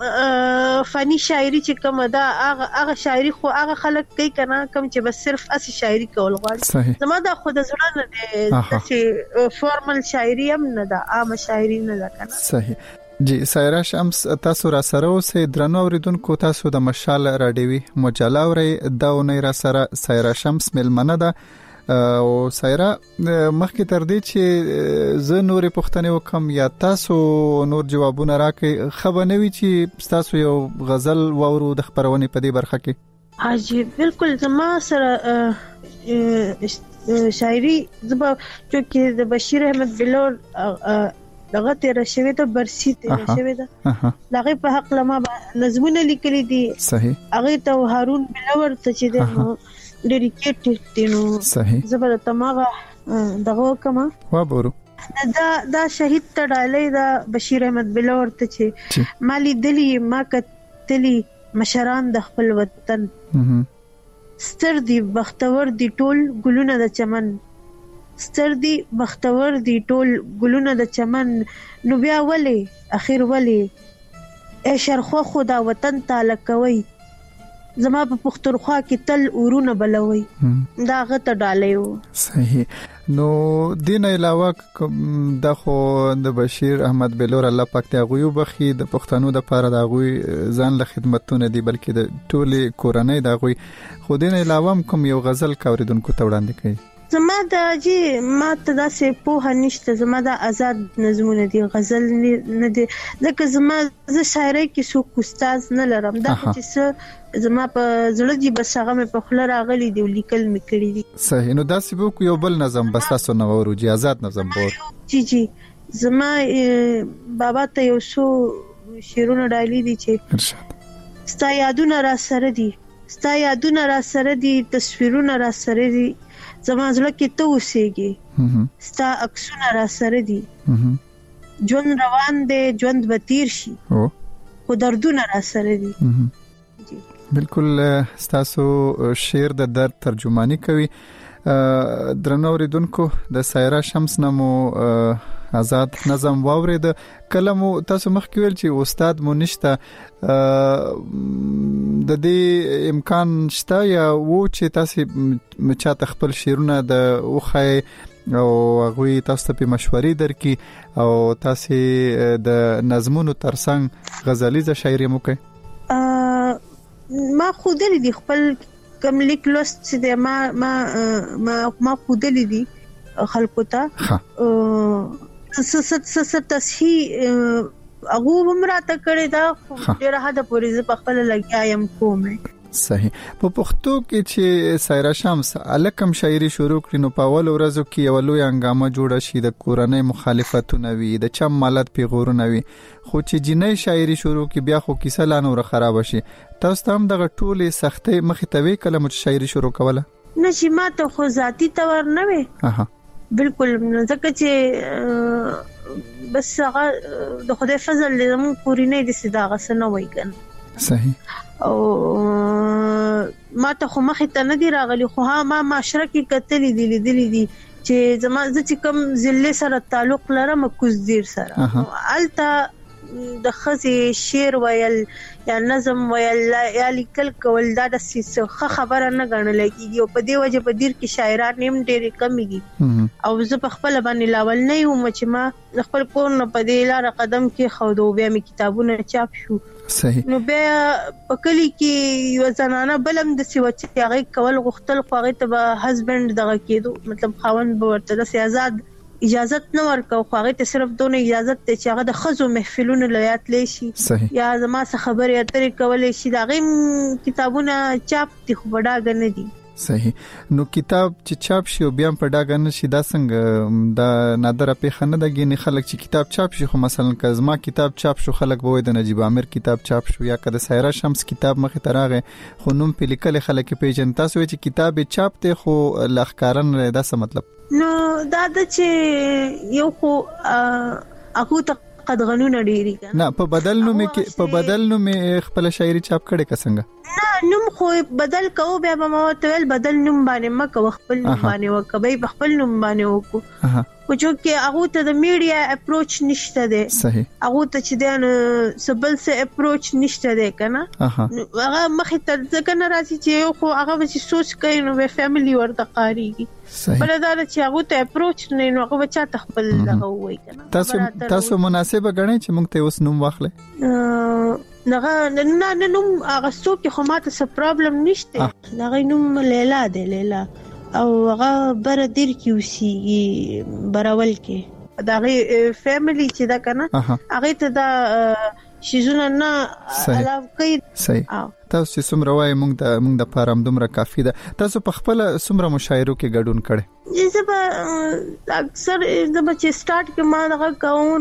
فنی شاعري چې کوم دا هغه هغه شاعري خو هغه خلک کوي کنه کوم چې بس صرف اسی شاعري کول غواړي زما دا خود زړه نه دی چې فارمل شاعري هم نه دا عام شاعري نه ده کنه صحیح جی سایرا شمس تاسو را سره اوسې درنو اوریدونکو تاسو د مشال راډیوي مجله اوري دا ونې را سره سایرا شمس ملمنه ده او سایرا مخکې تر دې چې زه نورې پوښتنې وکم یا تاسو نور جوابونه راکړئ خبرنوي چې تاسو یو غزل وورو د خبرونې په دې برخه کې حاجی بالکل زما سره شاعري زما چې د بشیر احمد بلور دغه تیر شوی ته برسی تیر شوی ده لغه په حق لما نظمونه لیکلي دي صحیح هغه ته هارون بلور ته چې ده ډیډیکیټډ دي نو صحیح زبر تماغه دغه کما وا بورو دا دا شهید ته ډالۍ دا بشیر احمد بلور ته چې مالی دلی ما کتلی مشران د خپل وطن ستر دی بختور دی ټول ګلونه د چمن ستر دی بختور دی ټول ګلونه د چمن نو بیا ولی اخر ولی ای شرخوا خدا وطن تعالی کوي زما په پختونخوا کې تل اورونه بلوي دا غته ډالیو صحیح نو دین علاوه د خو د بشیر احمد بلور الله پاک ته غوي بخي د پښتنو د پاره د غوي ځان له خدمتونه دي بلکې د ټوله کورنۍ د غوي خو دین علاوه کوم یو غزل کوریدونکو ته وړاندې کوي زما د جی ما ته داسې په هنيشته زما د آزاد نظمونه دي غزل نه دي ځکه زما ز شاعري کې سو استاد نه لرم دا چې زما په زړه دی بس هغه مې په خله راغلي دی لیکل مې کړی دي صحیح نو داسې بو یو بل نظم بس تاسو نو ورو جی آزاد نظم بور جی جی زما بابا ته یو سو شیرونه ډایلی دي چې ستا یادونه را سره دي ستا یادونه را سره دي تصویرونه را سره دي زما زړه کې ته اوسېږي ستا عکسونه را سره دي ژوند روان دی ژوند به تیر شي خو دردونه را سره دي بالکل تاسو شعر د درد ترجمانی کوي درنو اوریدونکو د سایرا شمس نمو آزاد نظم واورید کلمو تاسو مخکې ویل چې استاد مو نشته د دې امکان شته یا و چې تاسو مچا خپل شعرونه د اوخه او غوي تاسو ته مشورې درکې او تاسو د نظمونو ترڅنګ غزلیزه شاعري مو کوي ما خو دې دي خپل کوم لیک لوست چې ما ما ما ما خو دې دي خلکو ته س س س تصحیح هغه هم راته کړی دا ډېر حد پورې ز په خپل لګیایم کومه صحیح په پښتو کې چې سایرا شمس الکم شاعري شروع کړي نو په اول ورځو کې یو لوی هنګامه جوړه شي د کورنۍ مخالفتونه وي د چم مالت پیغورونه وي خو چې جنۍ شاعري شروع کې بیا خو کیسه لا نور خراب شي تاسو هم دغه ټولې سختۍ مخې ته وی کله مو شاعري شروع کوله نشي ماته خو ذاتی تور نه وي اها بالکل ځکه چې بس هغه د خدای فضل دې موږ پوری نه دي صداغه سره وای کنه صحیح او ما ته خو مخې ته نه دی راغلی خو ها ما معاشره کې کتلې دي لیدلې دي چې زما چې کوم ضلع سره تعلق لرم کوز دیر سره الته د خزي شعر ویل یا نظم ویل یا لیکل کول دا د څه خبره نه غنل کیږي او په دې وجه په دیر کې شاعران نیم ډېر کمیږي او زه په خپل باندې لاول نه یم چې ما خپل کور نه په دې لار قدم کې خو دوه بیا می کتابونه چاپ شو صحیح نو بیا په کلی کې یو زنانه بلم د سی وچ هغه کول غختل خو هغه ته هسبند دغه کېدو مطلب خاوند به ورته د آزاد اجازت نه ورکو خو هغه ته صرف دونه اجازت ته چې هغه د خزو محفلونو لیات لشي یا زما څخه خبرې اترې کولې شي دا غي کتابونه چاپ دي خو بډا غنه دي صحیح. نو کتاب چې چاپ شي او بیا په ډاګه نشي دا څنګه دا نادر په خنه د ګینه خلک چې کتاب چاپ شي خو مثلا کزما کتاب چاپ شو خلک به د نجیب عامر کتاب چاپ شو یا کده سایرا شمس کتاب مخه تراغه خو نوم په لیکل خلک پیژن تاسو چې کتاب چاپ ته خو لخکارن دا څه مطلب نو دا د چې یو خو هغه ته قد غنونه ډیری کنه نه په بدل نو مې په بدل نو مې خپل شاعري چاپ کړي کسنګ نه نوم خو بدل کوو بیا به ما تل بدل نوم باندې مکه خپل نوم باندې وکبې په خپل نوم باندې وکړو خو چې هغه ته د میډیا اپروچ نشته ده صحیح هغه ته چې د سبل سه اپروچ نشته ده کنه هغه مخه ته ځکه نه راځي چې خو هغه چې سوچ کوي نو به فیملی ورته قاریږي بل دا چې هغه ته اپروچ نه نو هغه بچا تخپل هغه وای کنه تاسو تاسو مناسبه غنئ چې موږ ته اوس نوم واخلې نه نه نه نوم هغه څوک خو ماته څه پرابلم نشته هغه نوم لیلا ده لیلا او هغه بر دیر کې وسی براول کې دا غي فیملی چې دا کنه هغه ته دا شیزونه نه علاوه کوي صحیح. تاسو چې څومره وای موږ د موږ د پارام دومره کافي ده. تاسو په خپل څومره مشاعرو کې ګډون کړي؟ زه به اکثر زه به چې سٹارټ کې ما دغه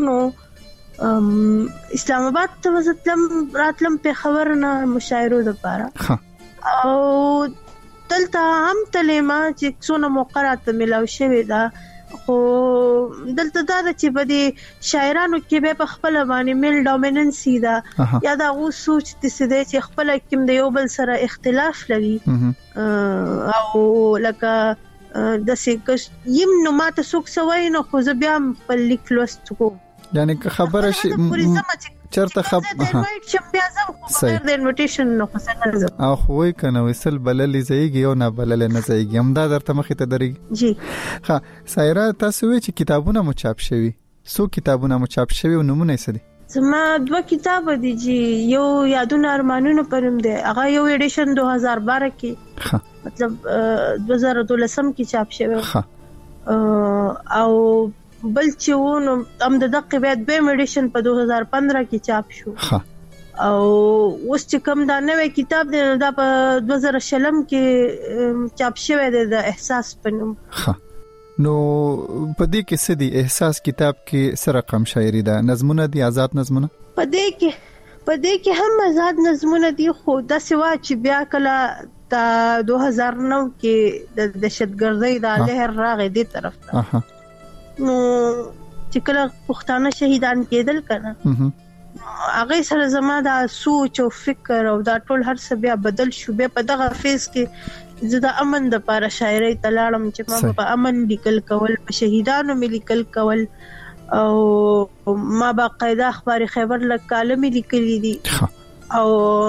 کوم اسلام آباد ته وزتلم راتلم په خبر نه مشاعرو د پاره او دلته هم تلما چې څونه موقرات ملاو شوی دا خو دلته دا چې بده شاعرانو کې به په خپل باندې مل ډومیننسي دا یا دا غو سوچ د سده چې خپل کوم د یو بل سره اختلاف لري او لکه د سکه یم نو ماته څوک سوي نو خو زه بیا په لیک لوست کوم یعنی که خبره شي چرته خب وایټ چې بیا زم خو د انویټیشن نو خو څنګه او خو کنه وسل بللې زیږي او نه بللې نه زیږي هم دا درته مخې ته دري جی ها سایرا تاسو چې کتابونه مو چاپ شوي سو کتابونه مو چاپ شوي او نمونه یې دي؟ زما دوه کتاب دي جی یو یادونه ارمانونه پرم دي هغه یو ایډیشن دو هزار بارہ کې ها مطلب دو هزار دولسم کې چاپ شوی ها او بل چې ونه هم د دقیق بیت به میډیشن په دو هزار پندرہ کې چاپ شو ها او اوس چې کوم دا نوې کتاب دی دا په دو هزار شلم کې چاپ شوی دی د احساس په نوم ها نو په دې کې څه دی احساس کتاب کې څه رقم شاعري ده نظمونه دي آزاد نظمونه په دې کې په دې کې هم آزاد نظمونه دي خو د سوا چې بیا کله د دو هزار نو کې د دهشتګردۍ د لهر راغې دی طرف ته نو چې کله پښتانه شهیدان کېدل کنه هغه سره زما دا سوچ او فکر او دا ټول هر څه بیا بدل شو بیا په دغه فیس کې زه د امن د لپاره شاعري تلاړم چې ما په امن لیکل کول په شهیدانو مې لیکل کول او ما باقاعده اخبار خیبر لک کالم لیکلي دي او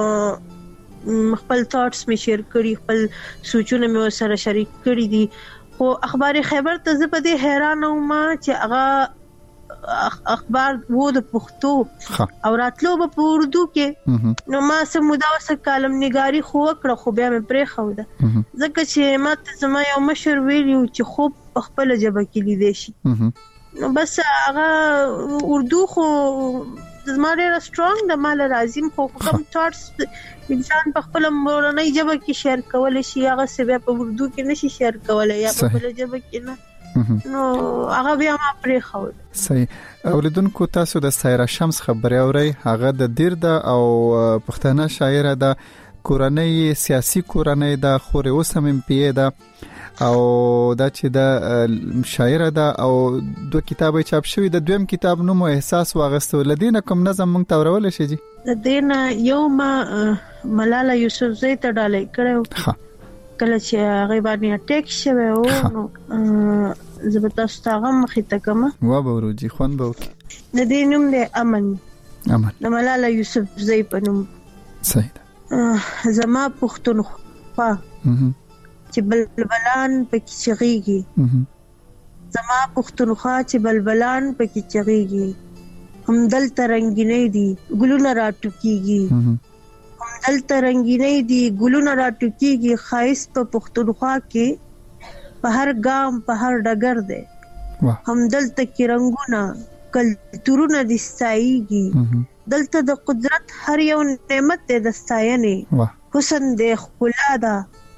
خپل ثاټس می شیر کړي خپل سوچونه مې سره شریک کړي دي خو اخبار خیبر ته زه په دې حیران وم چې هغه اخبار وو د پښتو او راتلو په اردو کې نو ما سم مداوسه کالم نگاری خو وکړه خو بیا مې پرې خو ده ځکه چې ما ته زما یو مشر ویلو چې خوب په خپل ژبه کې لیدې شي نو بس هغه اردو خو زما ډېر سترونګ د مال راځم خو کوم ثاټس انسان په خپل مورنۍ ژبه کې شیر کول شي هغه سبب په اردو کې نشي شیر کولای یا په خپل ژبه کې نه نو هغه بیا ما پرې خو صحیح اوریدونکو تاسو د سایرا شمس خبري اوري هغه د دیر د او پښتنه شاعره د کورنۍ سیاسي کورنۍ د خوري اوسم پی ده او دا چې د شاعره ده او دوه کتابه چاپ شوی د دویم کتاب نوم احساس واغستو لدینه کوم نظم مونږ تورول شي جی د دینه یوم ملاله یوسفزئی ته ډالۍ کړو کله چې غیبانی اٹیک شوه او نو زبتا ستغم مخته کما و به ورجی خوان به د دینوم د امن امن د ملاله یوسفزئی په نوم صحیح زما پښتونخوا چې بلبلان پکې چغيږي زما پښتونخوا چې بلبلان پکې چغيږي هم دل ترنګینې دي ګلونه راټوکيږي هم دل ترنګینې دي ګلونه راټوکيږي خایس په پښتونخوا کې په هر ګام په هر ډګر ده هم دل تکي رنگونه کلتورونه دي ستایيږي دلته د قدرت هر یو نعمت ده د ستاینې حسن ده خلا ده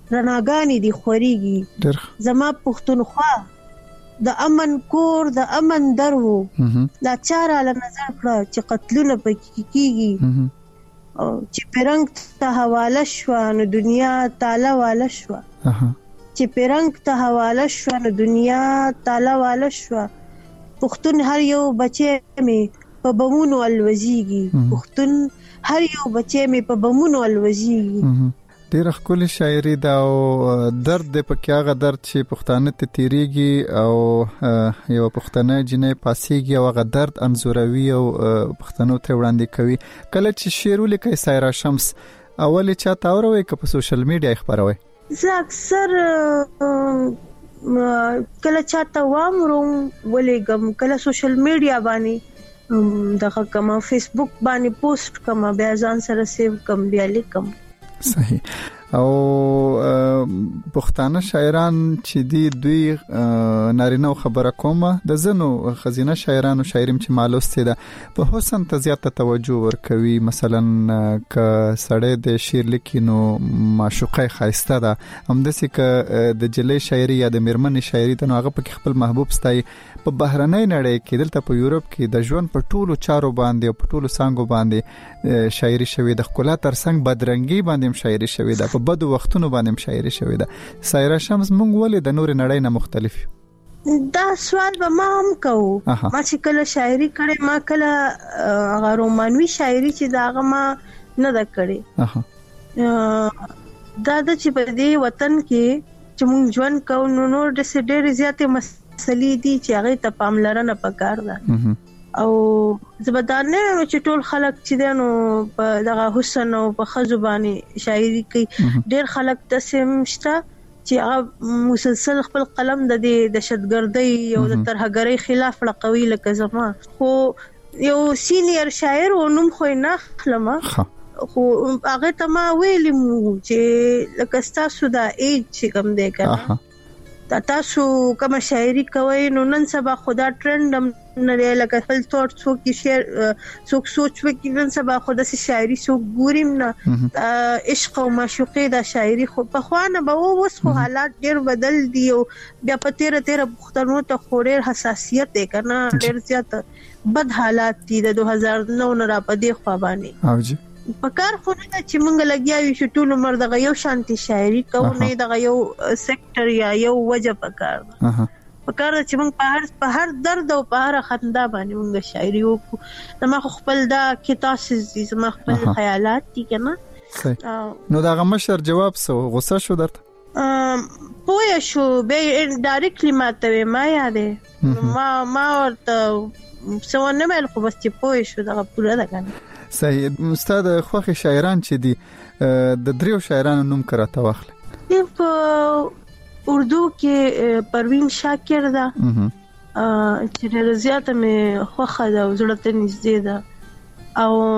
رڼاګانې دي خوريږي زما پښتونخوا د امن کور د امن درو دا چاره له نظر کړه چې قتلونه پکې کیږي او چې پرنګ ته حواله شو نو دنیا تعالی والا شو چې پرنګ ته حواله شو نو دنیا تعالی والا شو پښتون هر یو بچی مې په بمونو الوزيږي پښتون هر یو بچی مې په بمونو الوزيږي ډېر ښکلي شاعري دا او درد د پکې هغه درد چې پښتانه ته تیریږي او یو پښتنه جنې پاسيږي او هغه درد انزوروي او پښتنو ته وړاندې کوي کله چې شعر ولیکي سایرا شمس اول چا تاوروي که په سوشل میډیا خبروي زه اکثر کله چاته وامروم ولېګم کله سوشل میډیا باندې دغه کما فیسبوک باندې پوسټ کما بیا ځان سره سیو کم بیا لیکم صحیح او پښتانه شاعران چې دی دوی نارینه خبره کومه د زنو خزینه شاعرانو شاعریم چې مالوسته ده په حسن ته زیاته توجه ورکوي مثلا ک سړی د شعر لیکینو معشوقه خاصه ده همداسې ک د جلې شاعري یا د میرمنې شاعري ته هغه په خپل محبوب ستای په بهرنۍ نړۍ کې دلته په یورپ کې د ژوند په ټولو چارو باندې او په ټولو سانګو باندې شاعري شوی د خپل ترڅنګ بدرنګي باندې شاعري شوی ده په بدو وختونو باندې شاعري شوی ده سایرا شمس مونږ ولې د نور نړۍ نه مختلف دا سوال به ما هم کوو ما چې کله شاعري کړې ما کله هغه رومانوي شاعري چې دا هغه ما نه ده کړې دا د چې په دې وطن کې چې مونږ ژوند کوو نو نور د ډېرې زیاتې مسلې دي چې هغه ته پاملرنه پکار ده او زبدانه چې ټول خلک چې دنو په دغه حسن او په خزبانی شاعري کوي ډېر خلک تسم شته چې هغه مسلسل خپل قلم د دهشتګردۍ او د ترهګرۍ خلاف لقوي لکه زما خو یو سینیئر شاعر او نوم خو نه خلمه خو هغه ته ما ویلم چې لکه تاسو دا ایج چې کوم دی کنه تا تاسو کوم شاعري کوي نو نن سبا خدا ټرند نه لکه خپل تور څوک شعر څوک سوچ وکړي نن سبا خدا سي شاعري څوک ګوریم نه عشق او معشوقه دا شاعري خو په خوانه به اوس خو حالات ډېر بدل دي او بیا په تیر تیر پښتنو ته خورې حساسیت دی کنه ډېر زیات بد حالات دي د دوه هزار نو نه را پدې خو باندې او جی پکار خو نه چې مونږ لګیاوي چې ټول عمر دغه یو شانتي شاعري کوو نه دغه یو سېکټر یا یو وجه پکار ده پکار چې مونږ په هر په هر درد او په هر خندا باندې مونږ شاعري وکړو زما خپل دا کتاسز دي زما خپل خیالات دي کنه نو دا غمشر جواب سو غوسه شو درته پوه شو به ډایرکټلی ماته ما یاده ما ما ورته څو نه مل خو بس چې پوه شو دا پوره ده کنه صحیح استاد خوخي شاعران چې دي د دریو شاعرانو نوم کراته واخلي په اردو کې پروین شاکر ده چې ډېر زیاته مې خوخه ده او زړه ته نږدې ده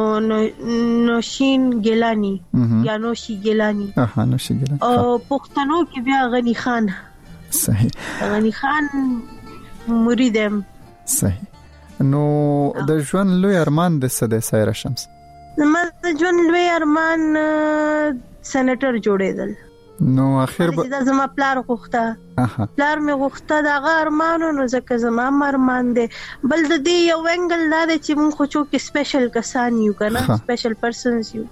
او نوشین ګیلانی یا نوشي ګیلانی اها نوشي ګیلانی او پښتنو کې بیا غنی خان صحیح غنی خان مریدم صحیح نو د ژوند لوی ارمان د سده سایرا شمس نو د ژوند لوی ارمان سېنیټر جوړېدل نو اخر به دا زما پلار غوښته پلار مې غوښته دا غ ارمان نو ځکه زما ارمان دی بل د دې یو انګل دا چې مونږ خو چې سپیشل کسان یو کنه سپیشل پرسنز یو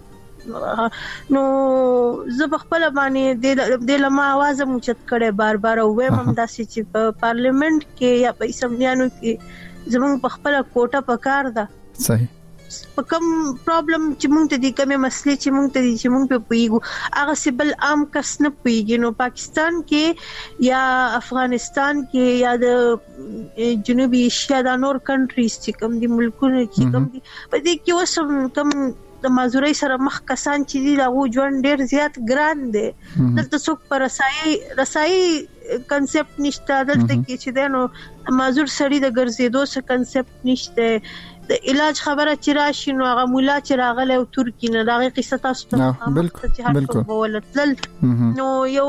نو زه په خپل باندې د لمه आवाज مو چت کړي بار بار او وایم داسې چې په پارلیمنت کې یا په اسمبلیانو کې زموږ په خپل کوټه پکار ده صحیح په کوم پرابلم چې مونږ ته دي کومه مسلې چې مونږ ته دي چې مونږ په پیګو هغه سیبل عام کس نه پیګي نو پاکستان کې یا افغانستان کې یا د جنوبي ایشیا د نور کنټریز چې کوم دي ملکونه چې کوم دي په دې کې وسم کوم د مازوري سره مخ کسان چې دي دا ژوند ډیر زیات ګران دي دلته څوک پر رسایي رسایي کنسپټ نشته دلته کې چې دنو مازور سړی د ګرځېدو څخه کنسپټ نشته د علاج خبره چې راشي نو هغه مولا چې راغله او ترکی نه دغه قصه تاسو ته بالکل بالکل ولتل نو یو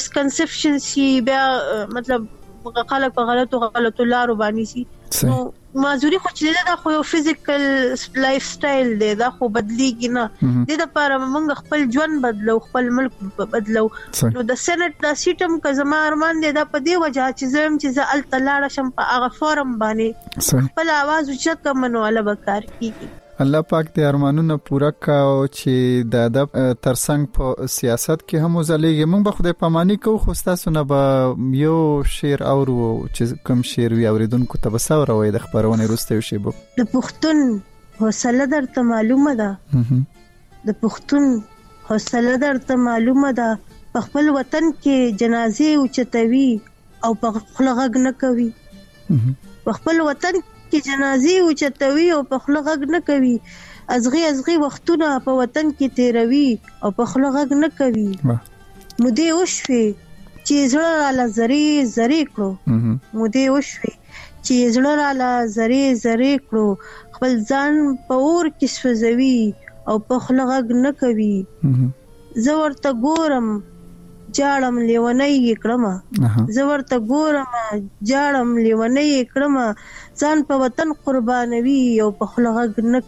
مسکنسپشن سی بیا مطلب خلک په غلطو غلطو لارو باندې سي نو معذوري خو چې دا خو فزیکل لایف سټایل دی دا خو بدلیږي نه د لپاره موږ خپل ژوند بدلو خپل ملک بدلو نو د سېنات د سیټم که زما ارمان دی دا په دې وجه چې زم چې زه ال تلاړه شم په هغه فورم باندې خپل आवाज اوچت کومنو الله بکار کیږي الله پاک دې ارمانونه پورا کاو چې د ادب ترڅنګ په سیاست کې هم وزلېږي موږ به خدای پاماني کوو خو تاسو نه به یو شعر اورو چې کوم شعر وی اوریدونکو ته بساور وي د خبرونه وروسته شی بو د پښتون حوصله درته معلومه ده د پښتون حوصله درته معلومه ده په خپل وطن کې جنازې اوچتوي او په خپل غږ نه کوي په خپل وطن کې جنازې اوچتوي او په خپل غږ نه کوي ازغي ازغي وختونه په وطن کې تیروي او په خپل غږ نه کوي مو دې وشوي چې زړه را زری زری کړو مو دې وشوي چې زړه را زری زری کړو خپل ځان په اور کې سوځوي او په خپل غږ نه کوي زه ورته ګورم جاړم لیونی کړم زه ورته ګورم جاړم لیونی کړم ځان په وطن قربانوي او په خپل غږ نه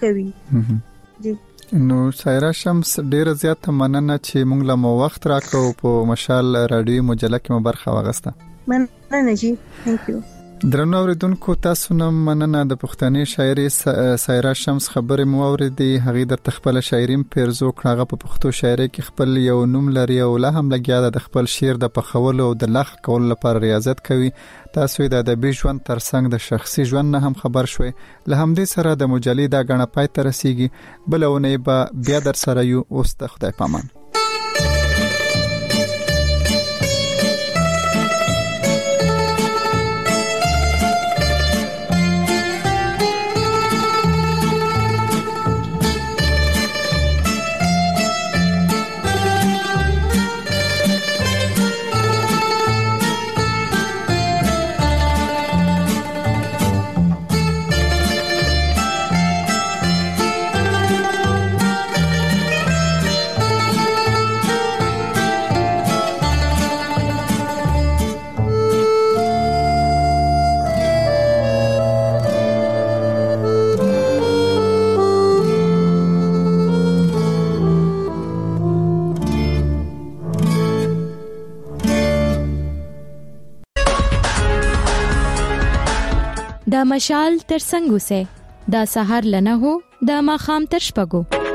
کوي نو سایرا شمس ډیره زیاته مننه چې موږ له مو وخت راکړو په مشال رادیو مجله کې مو برخه واغسته مننه جی ثانک یو درنو اوریدونکو تاسو نه مننه د پښتني شاعري سایرا شمس خبرې مو اوریدې هغه د تخپل شاعریم پیرزو کړهغه په پښتو شاعري کې خپل یو نوم لري او له هم لګیا د خپل شعر د پخول او د لغ کول لپاره ریاضت کوي تاسو د ادبي ژوند ترڅنګ د شخصي ژوند نه هم خبر شوي له همدې سره د مجلې دا غڼه پای ته رسیږي بلونه به بیا در سره یو اوس د خدای پامان د مشال تر څنګ اوسه د سحر لنه هو د ماخام تر شپګو